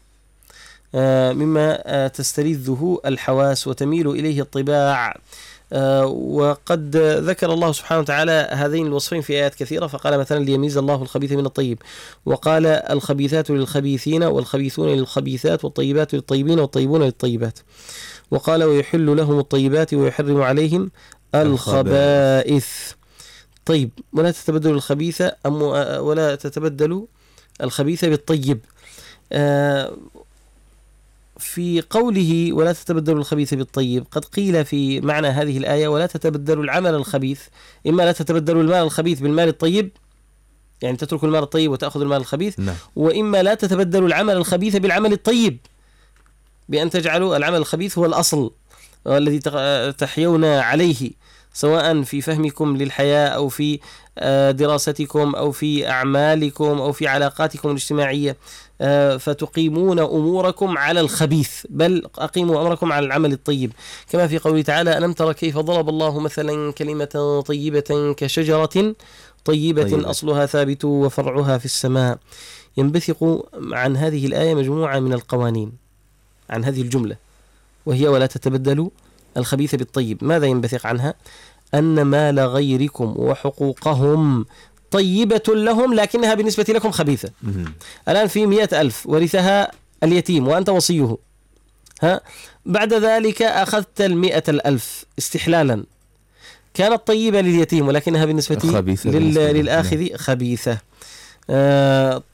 مما تستلذه الحواس وتميل إليه الطباع. آه وقد ذكر الله سبحانه وتعالى هذين الوصفين في آيات كثيرة، فقال مثلا ليميز الله الخبيث من الطيب، وقال الخبيثات للخبيثين والخبيثون للخبيثات والطيبات للطيبين والطيبون للطيبات، وقال ويحل لهم الطيبات ويحرم عليهم الخبائث. طيب، ولا تتبدلوا الخبيث أم ولا تتبدلوا الخبيث بالطيب. آه في قوله ولا تتبدلوا الخبيث بالطيب قد قيل في معنى هذه الآية ولا تتبدلوا العمل الخبيث، إما لا تتبدلوا المال الخبيث بالمال الطيب، يعني تتركوا المال الطيب وتأخذوا المال الخبيث. نعم. وإما لا تتبدلوا العمل الخبيث بالعمل الطيب، بأن تجعلوا العمل الخبيث هو الأصل الذي تحيون عليه، سواء في فهمكم للحياة أو في دراستكم أو في أعمالكم أو في علاقاتكم الاجتماعية، فتقيمون أموركم على الخبيث، بل أقيموا أمركم على العمل الطيب، كما في قوله تعالى ألم تر كيف ضرب الله مثلا كلمة طيبة كشجرة طيبة, طيبة أصلها ثابت وفرعها في السماء. ينبثق عن هذه الآية مجموعة من القوانين عن هذه الجملة، وهي ولا تتبدلوا الخبيث بالطيب. ماذا ينبثق عنها؟ أن مال غيركم وحقوقهم طيبة لهم لكنها بالنسبة لكم خبيثة. الآن في مئة ألف ورثها اليتيم وأنت وصيه، ها بعد ذلك أخذت المئة الألف استحلالا، كانت طيبة لليتيم ولكنها بالنسبة لل... للآخذ خبيثة. آه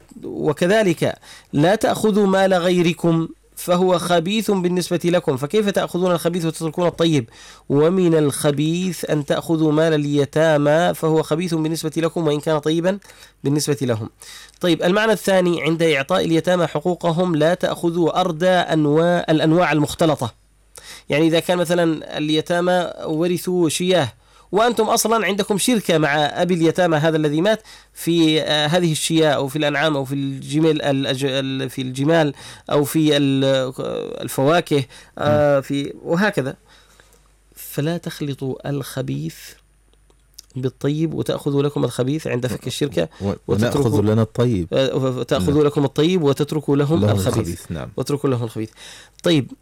وكذلك لا تأخذوا مال غيركم فهو خبيث بالنسبة لكم، فكيف تأخذون الخبيث وتتركون الطيب؟ ومن الخبيث أن تأخذوا مال اليتامى فهو خبيث بالنسبة لكم وإن كان طيبا بالنسبة لهم. طيب، المعنى الثاني عند إعطاء اليتامى حقوقهم لا تأخذوا أردى أنواع الأنواع المختلطة. يعني إذا كان مثلا اليتامى ورثوا شياه وأنتم أصلا عندكم شركة مع أبي اليتامى هذا الذي مات في هذه الشياء أو في الأنعام أو في الجمال في الجمال أو في الفواكه في وهكذا، فلا تخلطوا الخبيث بالطيب وتأخذوا لكم الخبيث عند فك الشركة وتأخذوا لنا الطيب، تأخذوا لكم الطيب وتتركوا لهم, لهم الخبيث, الخبيث. نعم. وتتركوا لهم الخبيث. طيب،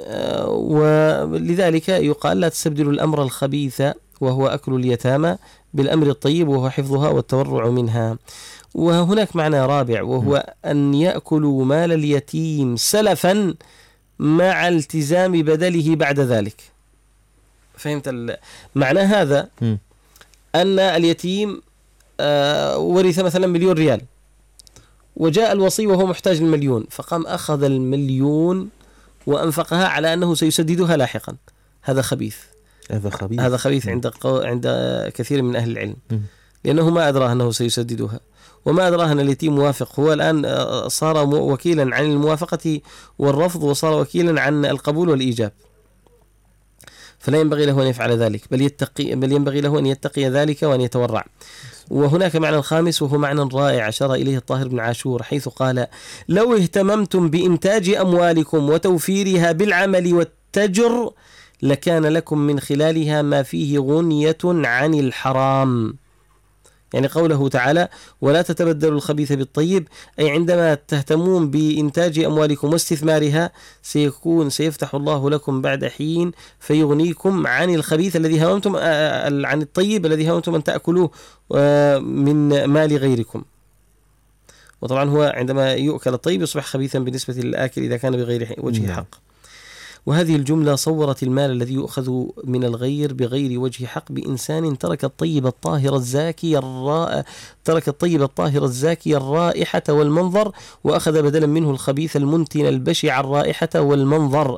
ولذلك يقال لا تستبدلوا الأمر الخبيث وهو أكل اليتامى بالأمر الطيب وهو حفظها والتورع منها. وهناك معنى رابع وهو أن يأكلوا مال اليتيم سلفا مع التزام بدله بعد ذلك. فهمت معنى هذا؟ م. أن اليتيم آه ورث مثلا مليون ريال وجاء الوصي وهو محتاج للمليون، فقام أخذ المليون وأنفقها على أنه سيسددها لاحقا. هذا خبيث. هذا خبيث هذا خبيث عند عند كثير من أهل العلم، لأنه ما أدراه أنه سيسددها وما أدراه أن اليتيم موافق. هو الآن صار وكيلا عن الموافقة والرفض وصار وكيلا عن القبول والإيجاب، فلا ينبغي له أن يفعل ذلك، بل يتقي بل ينبغي له أن يتقي ذلك وأن يتورع. وهناك معنى خامس وهو معنى رائع أشار إليه الطاهر بن عاشور حيث قال: لو اهتممتم بإنتاج أموالكم وتوفيرها بالعمل والتجر لكان لكم من خلالها ما فيه غنية عن الحرام. يعني قوله تعالى: ولا تتبدلوا الخبيث بالطيب، أي عندما تهتمون بإنتاج أموالكم واستثمارها سيكون سيفتح الله لكم بعد حين فيغنيكم عن الخبيث الذي هممتم عن الطيب الذي هممتم أن تأكلوه من مال غيركم. وطبعا هو عندما يؤكل الطيب يصبح خبيثا بالنسبة للآكل إذا كان بغير وجه حق. وهذه الجملة صورت المال الذي يؤخذ من الغير بغير وجه حق بإنسان ترك الطيب الطاهر الزاكي الرائع ترك الطيب الطاهر الزاكي الرائحة والمنظر وأخذ بدلا منه الخبيث المنتن البشع الرائحة والمنظر.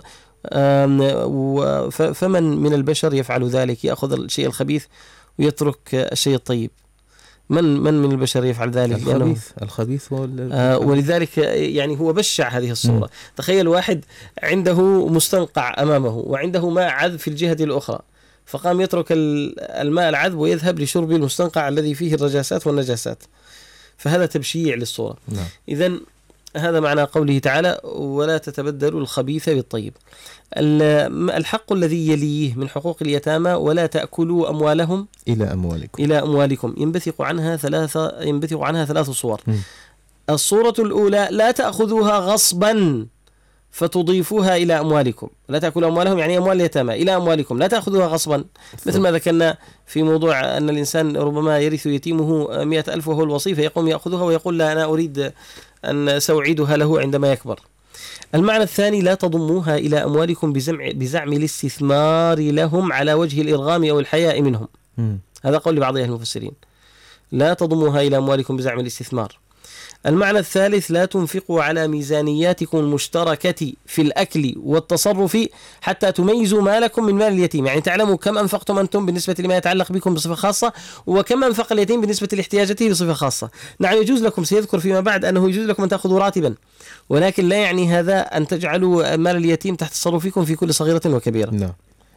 فمن من البشر يفعل ذلك، يأخذ الشيء الخبيث ويترك الشيء الطيب؟ من من من البشر يفعل ذلك؟ الخبيث الخبيث آه ولذلك يعني هو بشع هذه الصورة. م. تخيل واحد عنده مستنقع أمامه وعنده ماء عذب في الجهة الأخرى، فقام يترك الماء العذب ويذهب لشرب المستنقع الذي فيه الرجاسات والنجاسات، فهذا تبشيع للصورة. نعم. إذن هذا معنى قوله تعالى: ولا تتبدلوا الخبيث بالطيب. الحق الذي يليه من حقوق اليتامى: ولا تأكلوا أموالهم إلى أموالكم إلى أموالكم ينبثق عنها ثلاثة ينبثق عنها ثلاث صور. م. الصورة الأولى: لا تأخذوها غصبا فتضيفوها إلى أموالكم. لا تأكلوا أموالهم يعني أموال اليتامى إلى أموالكم، لا تأخذوها غصبا، مثل ما ذكرنا في موضوع أن الإنسان ربما يرث يتيمه مئة ألف وهو الوصي فيقوم يأخذها ويقول: لا، أنا أريد أن سأعيدها له عندما يكبر. المعنى الثاني: لا تضموها إلى أموالكم بزعم, بزعم الاستثمار لهم على وجه الإرغام أو الحياء منهم. م. هذا قول لبعض المفسرين: لا تضموها إلى أموالكم بزعم الاستثمار. المعنى الثالث: لا تنفقوا على ميزانياتكم المشتركة في الأكل والتصرف حتى تميزوا مالكم من مال اليتيم، يعني تعلموا كم أنفقتم أنتم بالنسبة لما يتعلق بكم بصفة خاصة وكم أنفق اليتيم بالنسبة لاحتياجاته بصفة خاصة. نعم، يجوز لكم، سيذكر فيما بعد أنه يجوز لكم أن تأخذوا راتبا، ولكن لا يعني هذا أن تجعلوا مال اليتيم تحت تصرفكم في كل صغيرة وكبيرة. لا.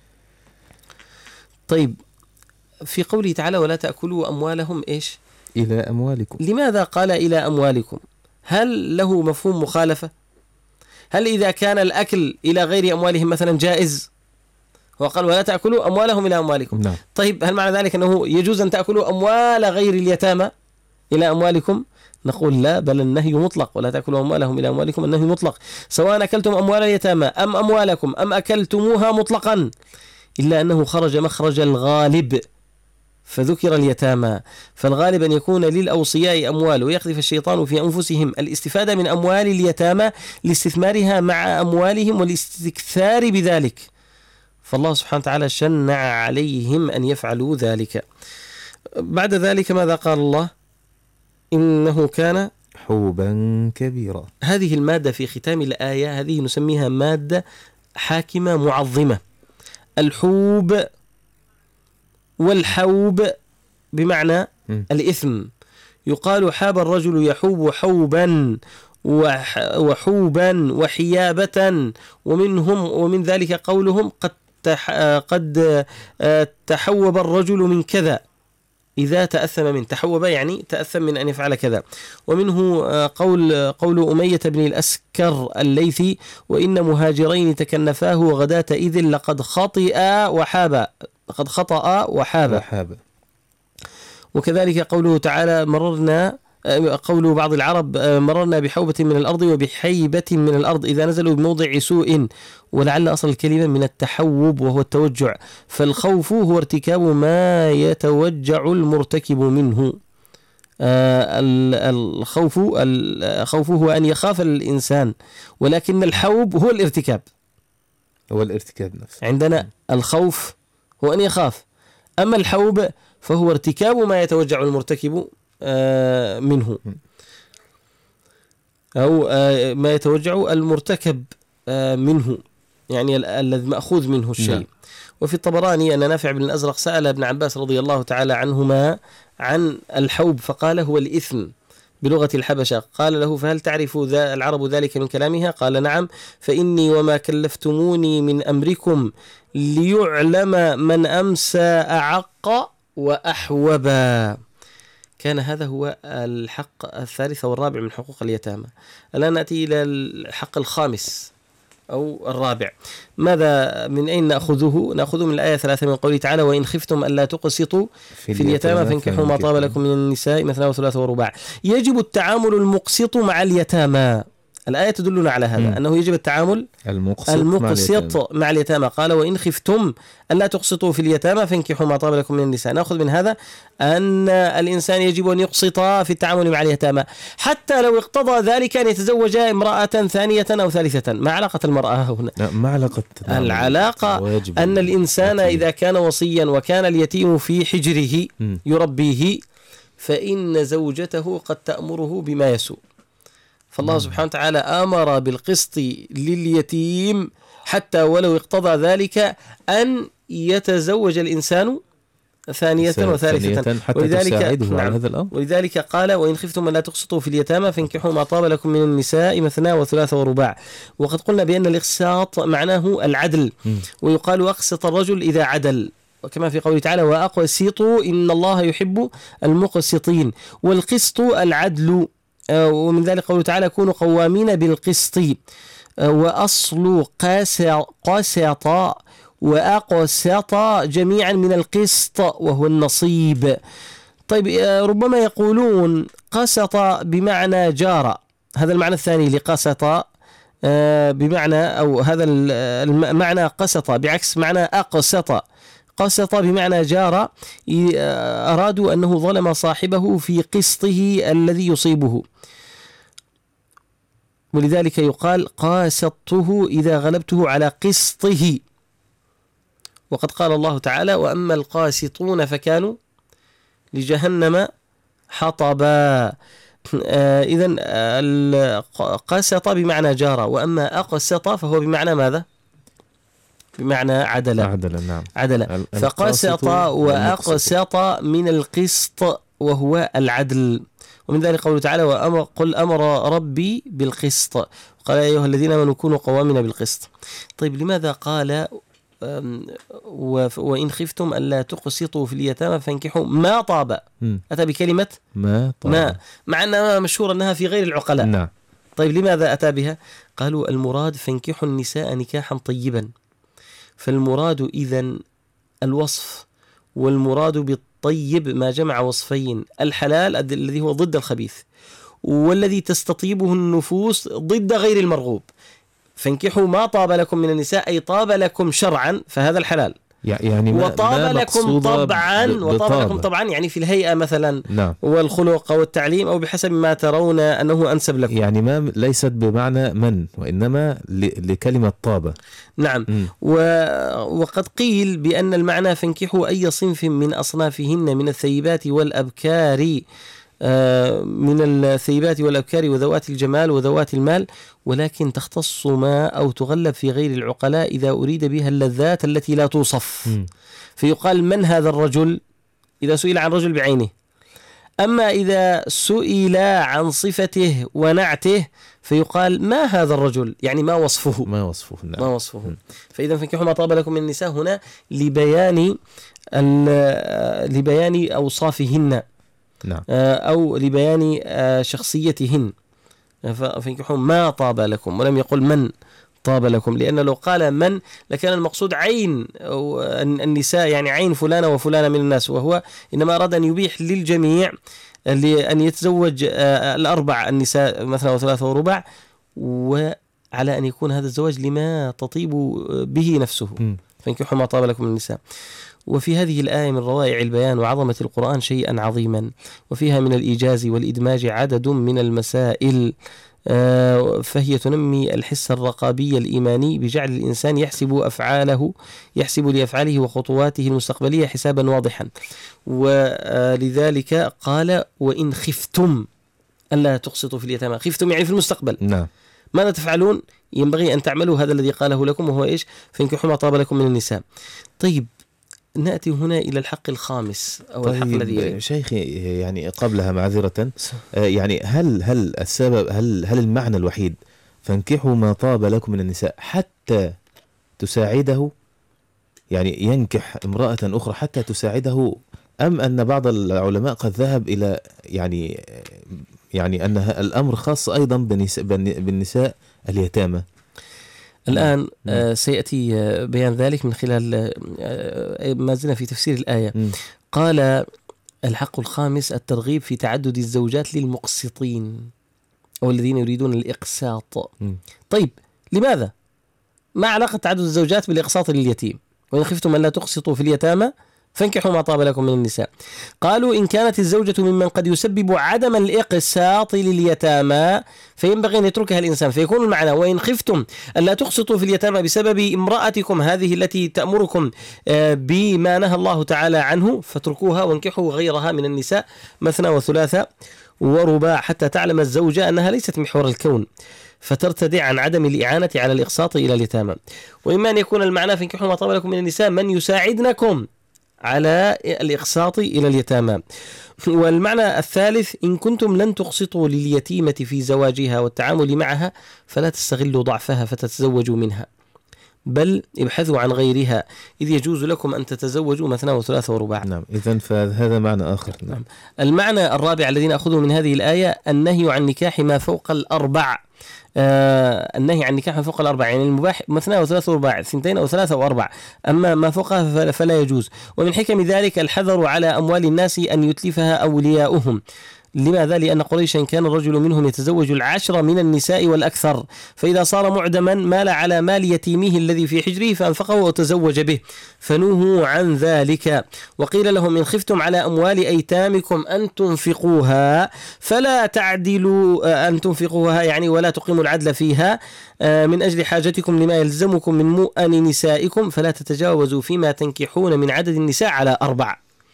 طيب، في قوله تعالى: ولا تأكلوا أموالهم إيش؟ إلى أموالكم. لماذا قال إلى أموالكم؟ هل له مفهوم مخالفة؟ هل إذا كان الأكل إلى غير أموالهم مثلا جائز؟ هو قال: ولا تأكلوا أموالهم إلى أموالكم. نعم. طيب، هل معنى ذلك أنه يجوز أن تأكلوا أموال غير اليتامى إلى أموالكم؟ نقول لا، بل النهي مطلق. ولا تأكلوا أموالهم إلى أموالكم، النهي مطلق، سواء أكلتم أموال اليتامى أم أموالكم أم أكلتموها مطلقا، إلا أنه خرج مخرج الغالب فذكر اليتامى. فالغالب أن يكون للأوصياء أموال ويقذف الشيطان في أنفسهم الاستفادة من أموال اليتامى لاستثمارها مع أموالهم والاستكثار بذلك، فالله سبحانه وتعالى شنع عليهم أن يفعلوا ذلك. بعد ذلك ماذا قال الله؟ إنه كان حوبا كبيرا. هذه المادة في ختام الآية هذه نسميها مادة حاكمة معظمة. الحوب والحوب بمعنى م. الإثم. يقال حاب الرجل يحوب حوبا وحوبا وحيابة، ومنهم ومن ذلك قولهم قد قد تحوب الرجل من كذا إذا تأثم من تحوب، يعني تأثم من أن يفعل كذا. ومنه قول قول أمية بن الأسكر الليثي: وإن مهاجرين تكنفاه غداة إذ لقد خطئ وحاب، لقد خطأ وحاب. وحاب. وكذلك قوله تعالى: مررنا قول بعض العرب: مررنا بحوبة من الأرض وبحيبة من الأرض، إذا نزلوا بموضع سوء. ولعل أصل الكلمة من التحوب وهو التوجع، فالخوف هو ارتكاب ما يتوجع المرتكب منه. الخوف الخوف هو أن يخاف الإنسان، ولكن الحوب هو الارتكاب، هو الارتكاب نفسه. عندنا الخوف هو أن يخاف، أما الحوب فهو ارتكاب ما يتوجع المرتكب منه، أو ما يتوجع المرتكب منه، يعني الذي مأخوذ منه الشيء. نعم. وفي الطبراني أن نافع بن الأزرق سأل ابن عباس رضي الله تعالى عنهما عن الحوب فقال: هو الإثم بلغة الحبشة. قال له: فهل تعرف ذا العرب ذلك من كلامها؟ قال: نعم، فإني وما كلفتموني من أمركم ليعلم من أمسى أعق وأحوبا. كان هذا هو الحق الثالث والرابع من حقوق اليتامى. الآن نأتي إلى الحق الخامس أو الرابع. ماذا من أين نأخذه؟ نأخذه من الآية ثلاثة من قوله تعالى: وإن خفتم ألا تقسطوا في, في اليتامى فانكحوا ما طاب لكم من النساء مثنى وثلاث ورباع. يجب التعامل المقسط مع اليتامى. الآية تدلنا على هذا، م. أنه يجب التعامل المقسط, المقسط مع, مع اليتامى. قال: وإن خفتم ألا تقسطوا في اليتامى فانكحوا ما طاب لكم من النساء. نأخذ من هذا أن الإنسان يجب أن يقسط في التعامل مع اليتامى، حتى لو اقتضى ذلك أن يتزوج امرأة ثانية أو ثالثة. ما علاقة المرأة هنا؟ ما علاقة العلاقة أن الإنسان إذا كان وصيا وكان اليتيم في حجره م. يربيه، فإن زوجته قد تأمره بما يسوء. فالله سبحانه وتعالى أمر بالقسط لليتيم حتى ولو اقتضى ذلك أن يتزوج الإنسان ثانية وثالثة، ولذلك, نعم هذا الأمر. ولذلك قال: وإن خفتم أن لا تقسطوا في اليتامى فانكحوا ما طاب لكم من النساء مثنى وثلاث ورباع. وقد قلنا بأن الإقساط معناه العدل، م. ويقال أقسط الرجل إذا عدل، وكما في قوله تعالى: وأقسطوا إن الله يحب المقسطين. والقسط العدل، ومن ذلك قوله تعالى: كونوا قوامين بالقسط. وأصل قسط وأقسط جميعا من القسط وهو النصيب. طيب، ربما يقولون قسط بمعنى جار، هذا المعنى الثاني لقسط بمعنى، أو هذا المعنى قسط بعكس معنى أقسط. قسط بمعنى جار، أرادوا أنه ظلم صاحبه في قسطه الذي يصيبه، ولذلك يقال قاسطته إذا غلبته على قسطه. وقد قال الله تعالى: وأما القاسطون فكانوا لجهنم حطبا. آه إذن قسط بمعنى جار، وأما أقسط فهو بمعنى ماذا؟ بمعنى عدل. عدل، نعم. عدل. فقسط وأقسط من القسط وهو العدل. ومن ذلك قوله تعالى: وأمر قل أمر ربي بالقسط، قال: يا أيها الذين آمنوا كونوا قوامين بالقسط. طيب، لماذا قال وإن خفتم ألا تقسطوا في اليتامى فانكحوا ما طاب؟ أتى بكلمة ما طاب، ما مع أنها مشهورة أنها في غير العقلاء. نعم. طيب، لماذا أتى بها؟ قالوا: المراد فانكحوا النساء نكاحا طيبا. فالمراد إذن الوصف، والمراد بالطيب ما جمع وصفين: الحلال الذي هو ضد الخبيث، والذي تستطيبه النفوس ضد غير المرغوب. فانكحوا ما طاب لكم من النساء، أي طاب لكم شرعا فهذا الحلال، يعني وطاب لكم طبعا وطاب لكم طبعا يعني في الهيئة مثلا، نعم. والخلق والتعليم، أو بحسب ما ترون أنه أنسب لكم. يعني ما ليست بمعنى من، وإنما لكلمة طابة. نعم. و... وقد قيل بأن المعنى فانكحوا أي صنف من أصنافهن من الثيبات والأبكار من الثيبات والأبكار وذوات الجمال وذوات المال، ولكن تختص ما أو تغلب في غير العقلاء إذا أريد بها اللذات التي لا توصف. م. فيقال من هذا الرجل إذا سئل عن رجل بعينه، أما إذا سئل عن صفته ونعته فيقال ما هذا الرجل، يعني ما وصفه ما وصفه نعم. ما وصفه. فإذا فانكحوا ما طاب لكم من النساء هنا لبيان لبيان أوصافهن، نعم. أو لبيان شخصيتهن، فانكحوا ما طاب لكم، ولم يقل من طاب لكم، لأن لو قال من لكان المقصود عين النساء، يعني عين فلانة وفلانة من الناس، وهو إنما أراد أن يبيح للجميع أن يتزوج الأربع النساء مثلا وثلاثة وربع، وعلى أن يكون هذا الزواج لما تطيب به نفسه. فانكحوا ما طاب لكم من النساء. وفي هذه الآية من روائع البيان وعظمة القرآن شيئا عظيما، وفيها من الإيجاز والإدماج عدد من المسائل، فهي تنمي الحس الرقابي الإيماني بجعل الإنسان يحسب أفعاله يحسب لأفعاله وخطواته المستقبلية حسابا واضحا. ولذلك قال وإن خفتم ألا تقسطوا في اليتامى، خفتم يعني في المستقبل، نعم. ماذا تفعلون؟ ينبغي أن تعملوا هذا الذي قاله لكم، وهو إيش؟ فانكحوا ما طاب لكم من النساء. طيب نأتي هنا إلى الحق الخامس أو طيب الحق الذي شيخي يعني قبلها معذرة، يعني هل هل السبب هل هل المعنى الوحيد فانكحوا ما طاب لكم من النساء حتى تساعده، يعني ينكح امرأة أخرى حتى تساعده، أم أن بعض العلماء قد ذهب إلى يعني يعني أن الأمر خاص أيضا بالنساء, بالنساء اليتامى؟ الآن آه سيأتي آه بيان ذلك من خلال آه ما زلنا في تفسير الآية. م. قال الحق الخامس الترغيب في تعدد الزوجات للمقسطين أو الذين يريدون الإقساط. م. طيب لماذا؟ ما علاقة تعدد الزوجات بالإقساط لليتيم؟ وإن خفتم أن لا تقسطوا في اليتامى فانكحوا ما طاب لكم من النساء. قالوا إن كانت الزوجة ممن قد يسبب عدم الإقساط لليتامى فينبغي أن يتركها الإنسان، فيكون المعنى وإن خفتم ألا تقسطوا في اليتامى بسبب امرأتكم هذه التي تأمركم بما نهى الله تعالى عنه فاتركوها وانكحوا غيرها من النساء مثنى وثلاثة ورباع حتى تعلم الزوجة أنها ليست محور الكون فترتدع عن عدم الإعانة على الإقساط إلى اليتامى. وإما أن يكون المعنى فانكحوا ما طاب لكم من النساء من يساعدنكم على الإقساط إلى اليتامى. والمعنى الثالث إن كنتم لن تقسطوا لليتيمة في زواجها والتعامل معها فلا تستغلوا ضعفها فتتزوجوا منها، بل ابحثوا عن غيرها إذ يجوز لكم أن تتزوجوا مثنى وثلاثة ورباع. نعم، إذن فهذا معنى آخر. نعم. المعنى الرابع الذي نأخذه من هذه الآية النهي عن نكاح ما فوق الأربع. آه النهي عن نكاح ما فوق الأربع، يعني المباح مثنى وثلاثة ورباع، اثنتين أو ثلاثة أو أربع، أما ما فوقها فلا يجوز. ومن حكم ذلك الحذر على أموال الناس أن يتلفها أولياؤهم. لماذا؟ لأن قريشا كان الرجل منهم يتزوج العشر من النساء والأكثر، فإذا صار معدما مال على مال يتيمه الذي في حجره فأنفقه وتزوج به، فنهوا عن ذلك. وقيل لهم إن خفتم على أموال أيتامكم أن تنفقوها فلا تعدلوا أن تنفقوها يعني ولا تقيموا العدل فيها من أجل حاجتكم لما يلزمكم من مؤن نسائكم فلا تتجاوزوا فيما تنكحون من عدد النساء على أربع.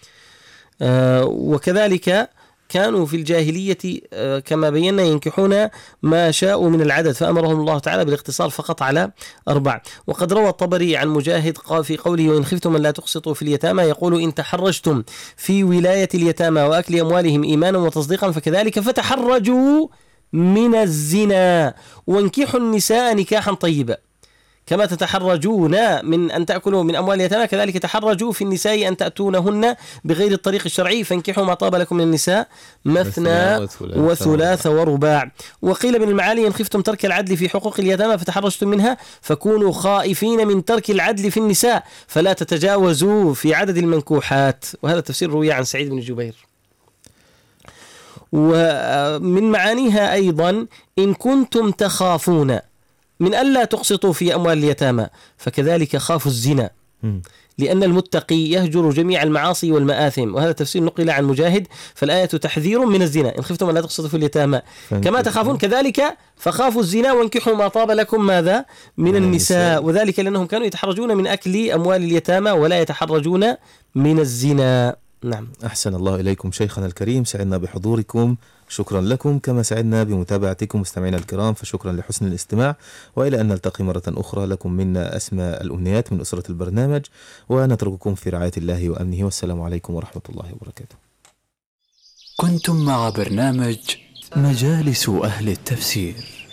وكذلك كانوا في الجاهلية كما بينا ينكحون ما شاءوا من العدد، فأمرهم الله تعالى بالاقتصار فقط على أربع. وقد روى الطبري عن مجاهد في قوله وإن خفتم أن لا تقسطوا في اليتامى يقول إن تحرجتم في ولاية اليتامى وأكل أموالهم إيمانا وتصديقا فكذلك فتحرجوا من الزنا وانكحوا النساء نكاحا طيبا. كما تتحرجون من أن تأكلوا من أموال اليتامى كذلك تحرجوا في النساء أن تأتونهن بغير الطريق الشرعي فانكحوا ما طاب لكم من النساء مثنى وثلاث ورباع. وقيل من المعالي إن خفتم ترك العدل في حقوق اليتامى فتحرجتم منها فكونوا خائفين من ترك العدل في النساء فلا تتجاوزوا في عدد المنكوحات. وهذا التفسير روي عن سعيد بن جبير. ومن معانيها أيضا إن كنتم تخافون من ألا تقسطوا في أموال اليتامى فكذلك خافوا الزنا لأن المتقي يهجر جميع المعاصي والمآثم. وهذا تفسير نقل عن مجاهد فالآية تحذير من الزنا إن خفتم أن لا تقسطوا في اليتامى كما تخافون كذلك فخافوا الزنا وانكحوا ما طاب لكم ماذا من النساء. وذلك لأنهم كانوا يتحرجون من أكل أموال اليتامى ولا يتحرجون من الزنا. نعم. أحسن الله إليكم شيخنا الكريم، سعدنا بحضوركم، شكرا لكم، كما سعدنا بمتابعتكم مستمعينا الكرام، فشكرا لحسن الاستماع، وإلى أن نلتقي مرة أخرى. لكم منا أسمى الأمنيات من أسرة البرنامج، ونترككم في رعاية الله وأمنه، والسلام عليكم ورحمة الله وبركاته. كنتم مع برنامج مجالس أهل التفسير.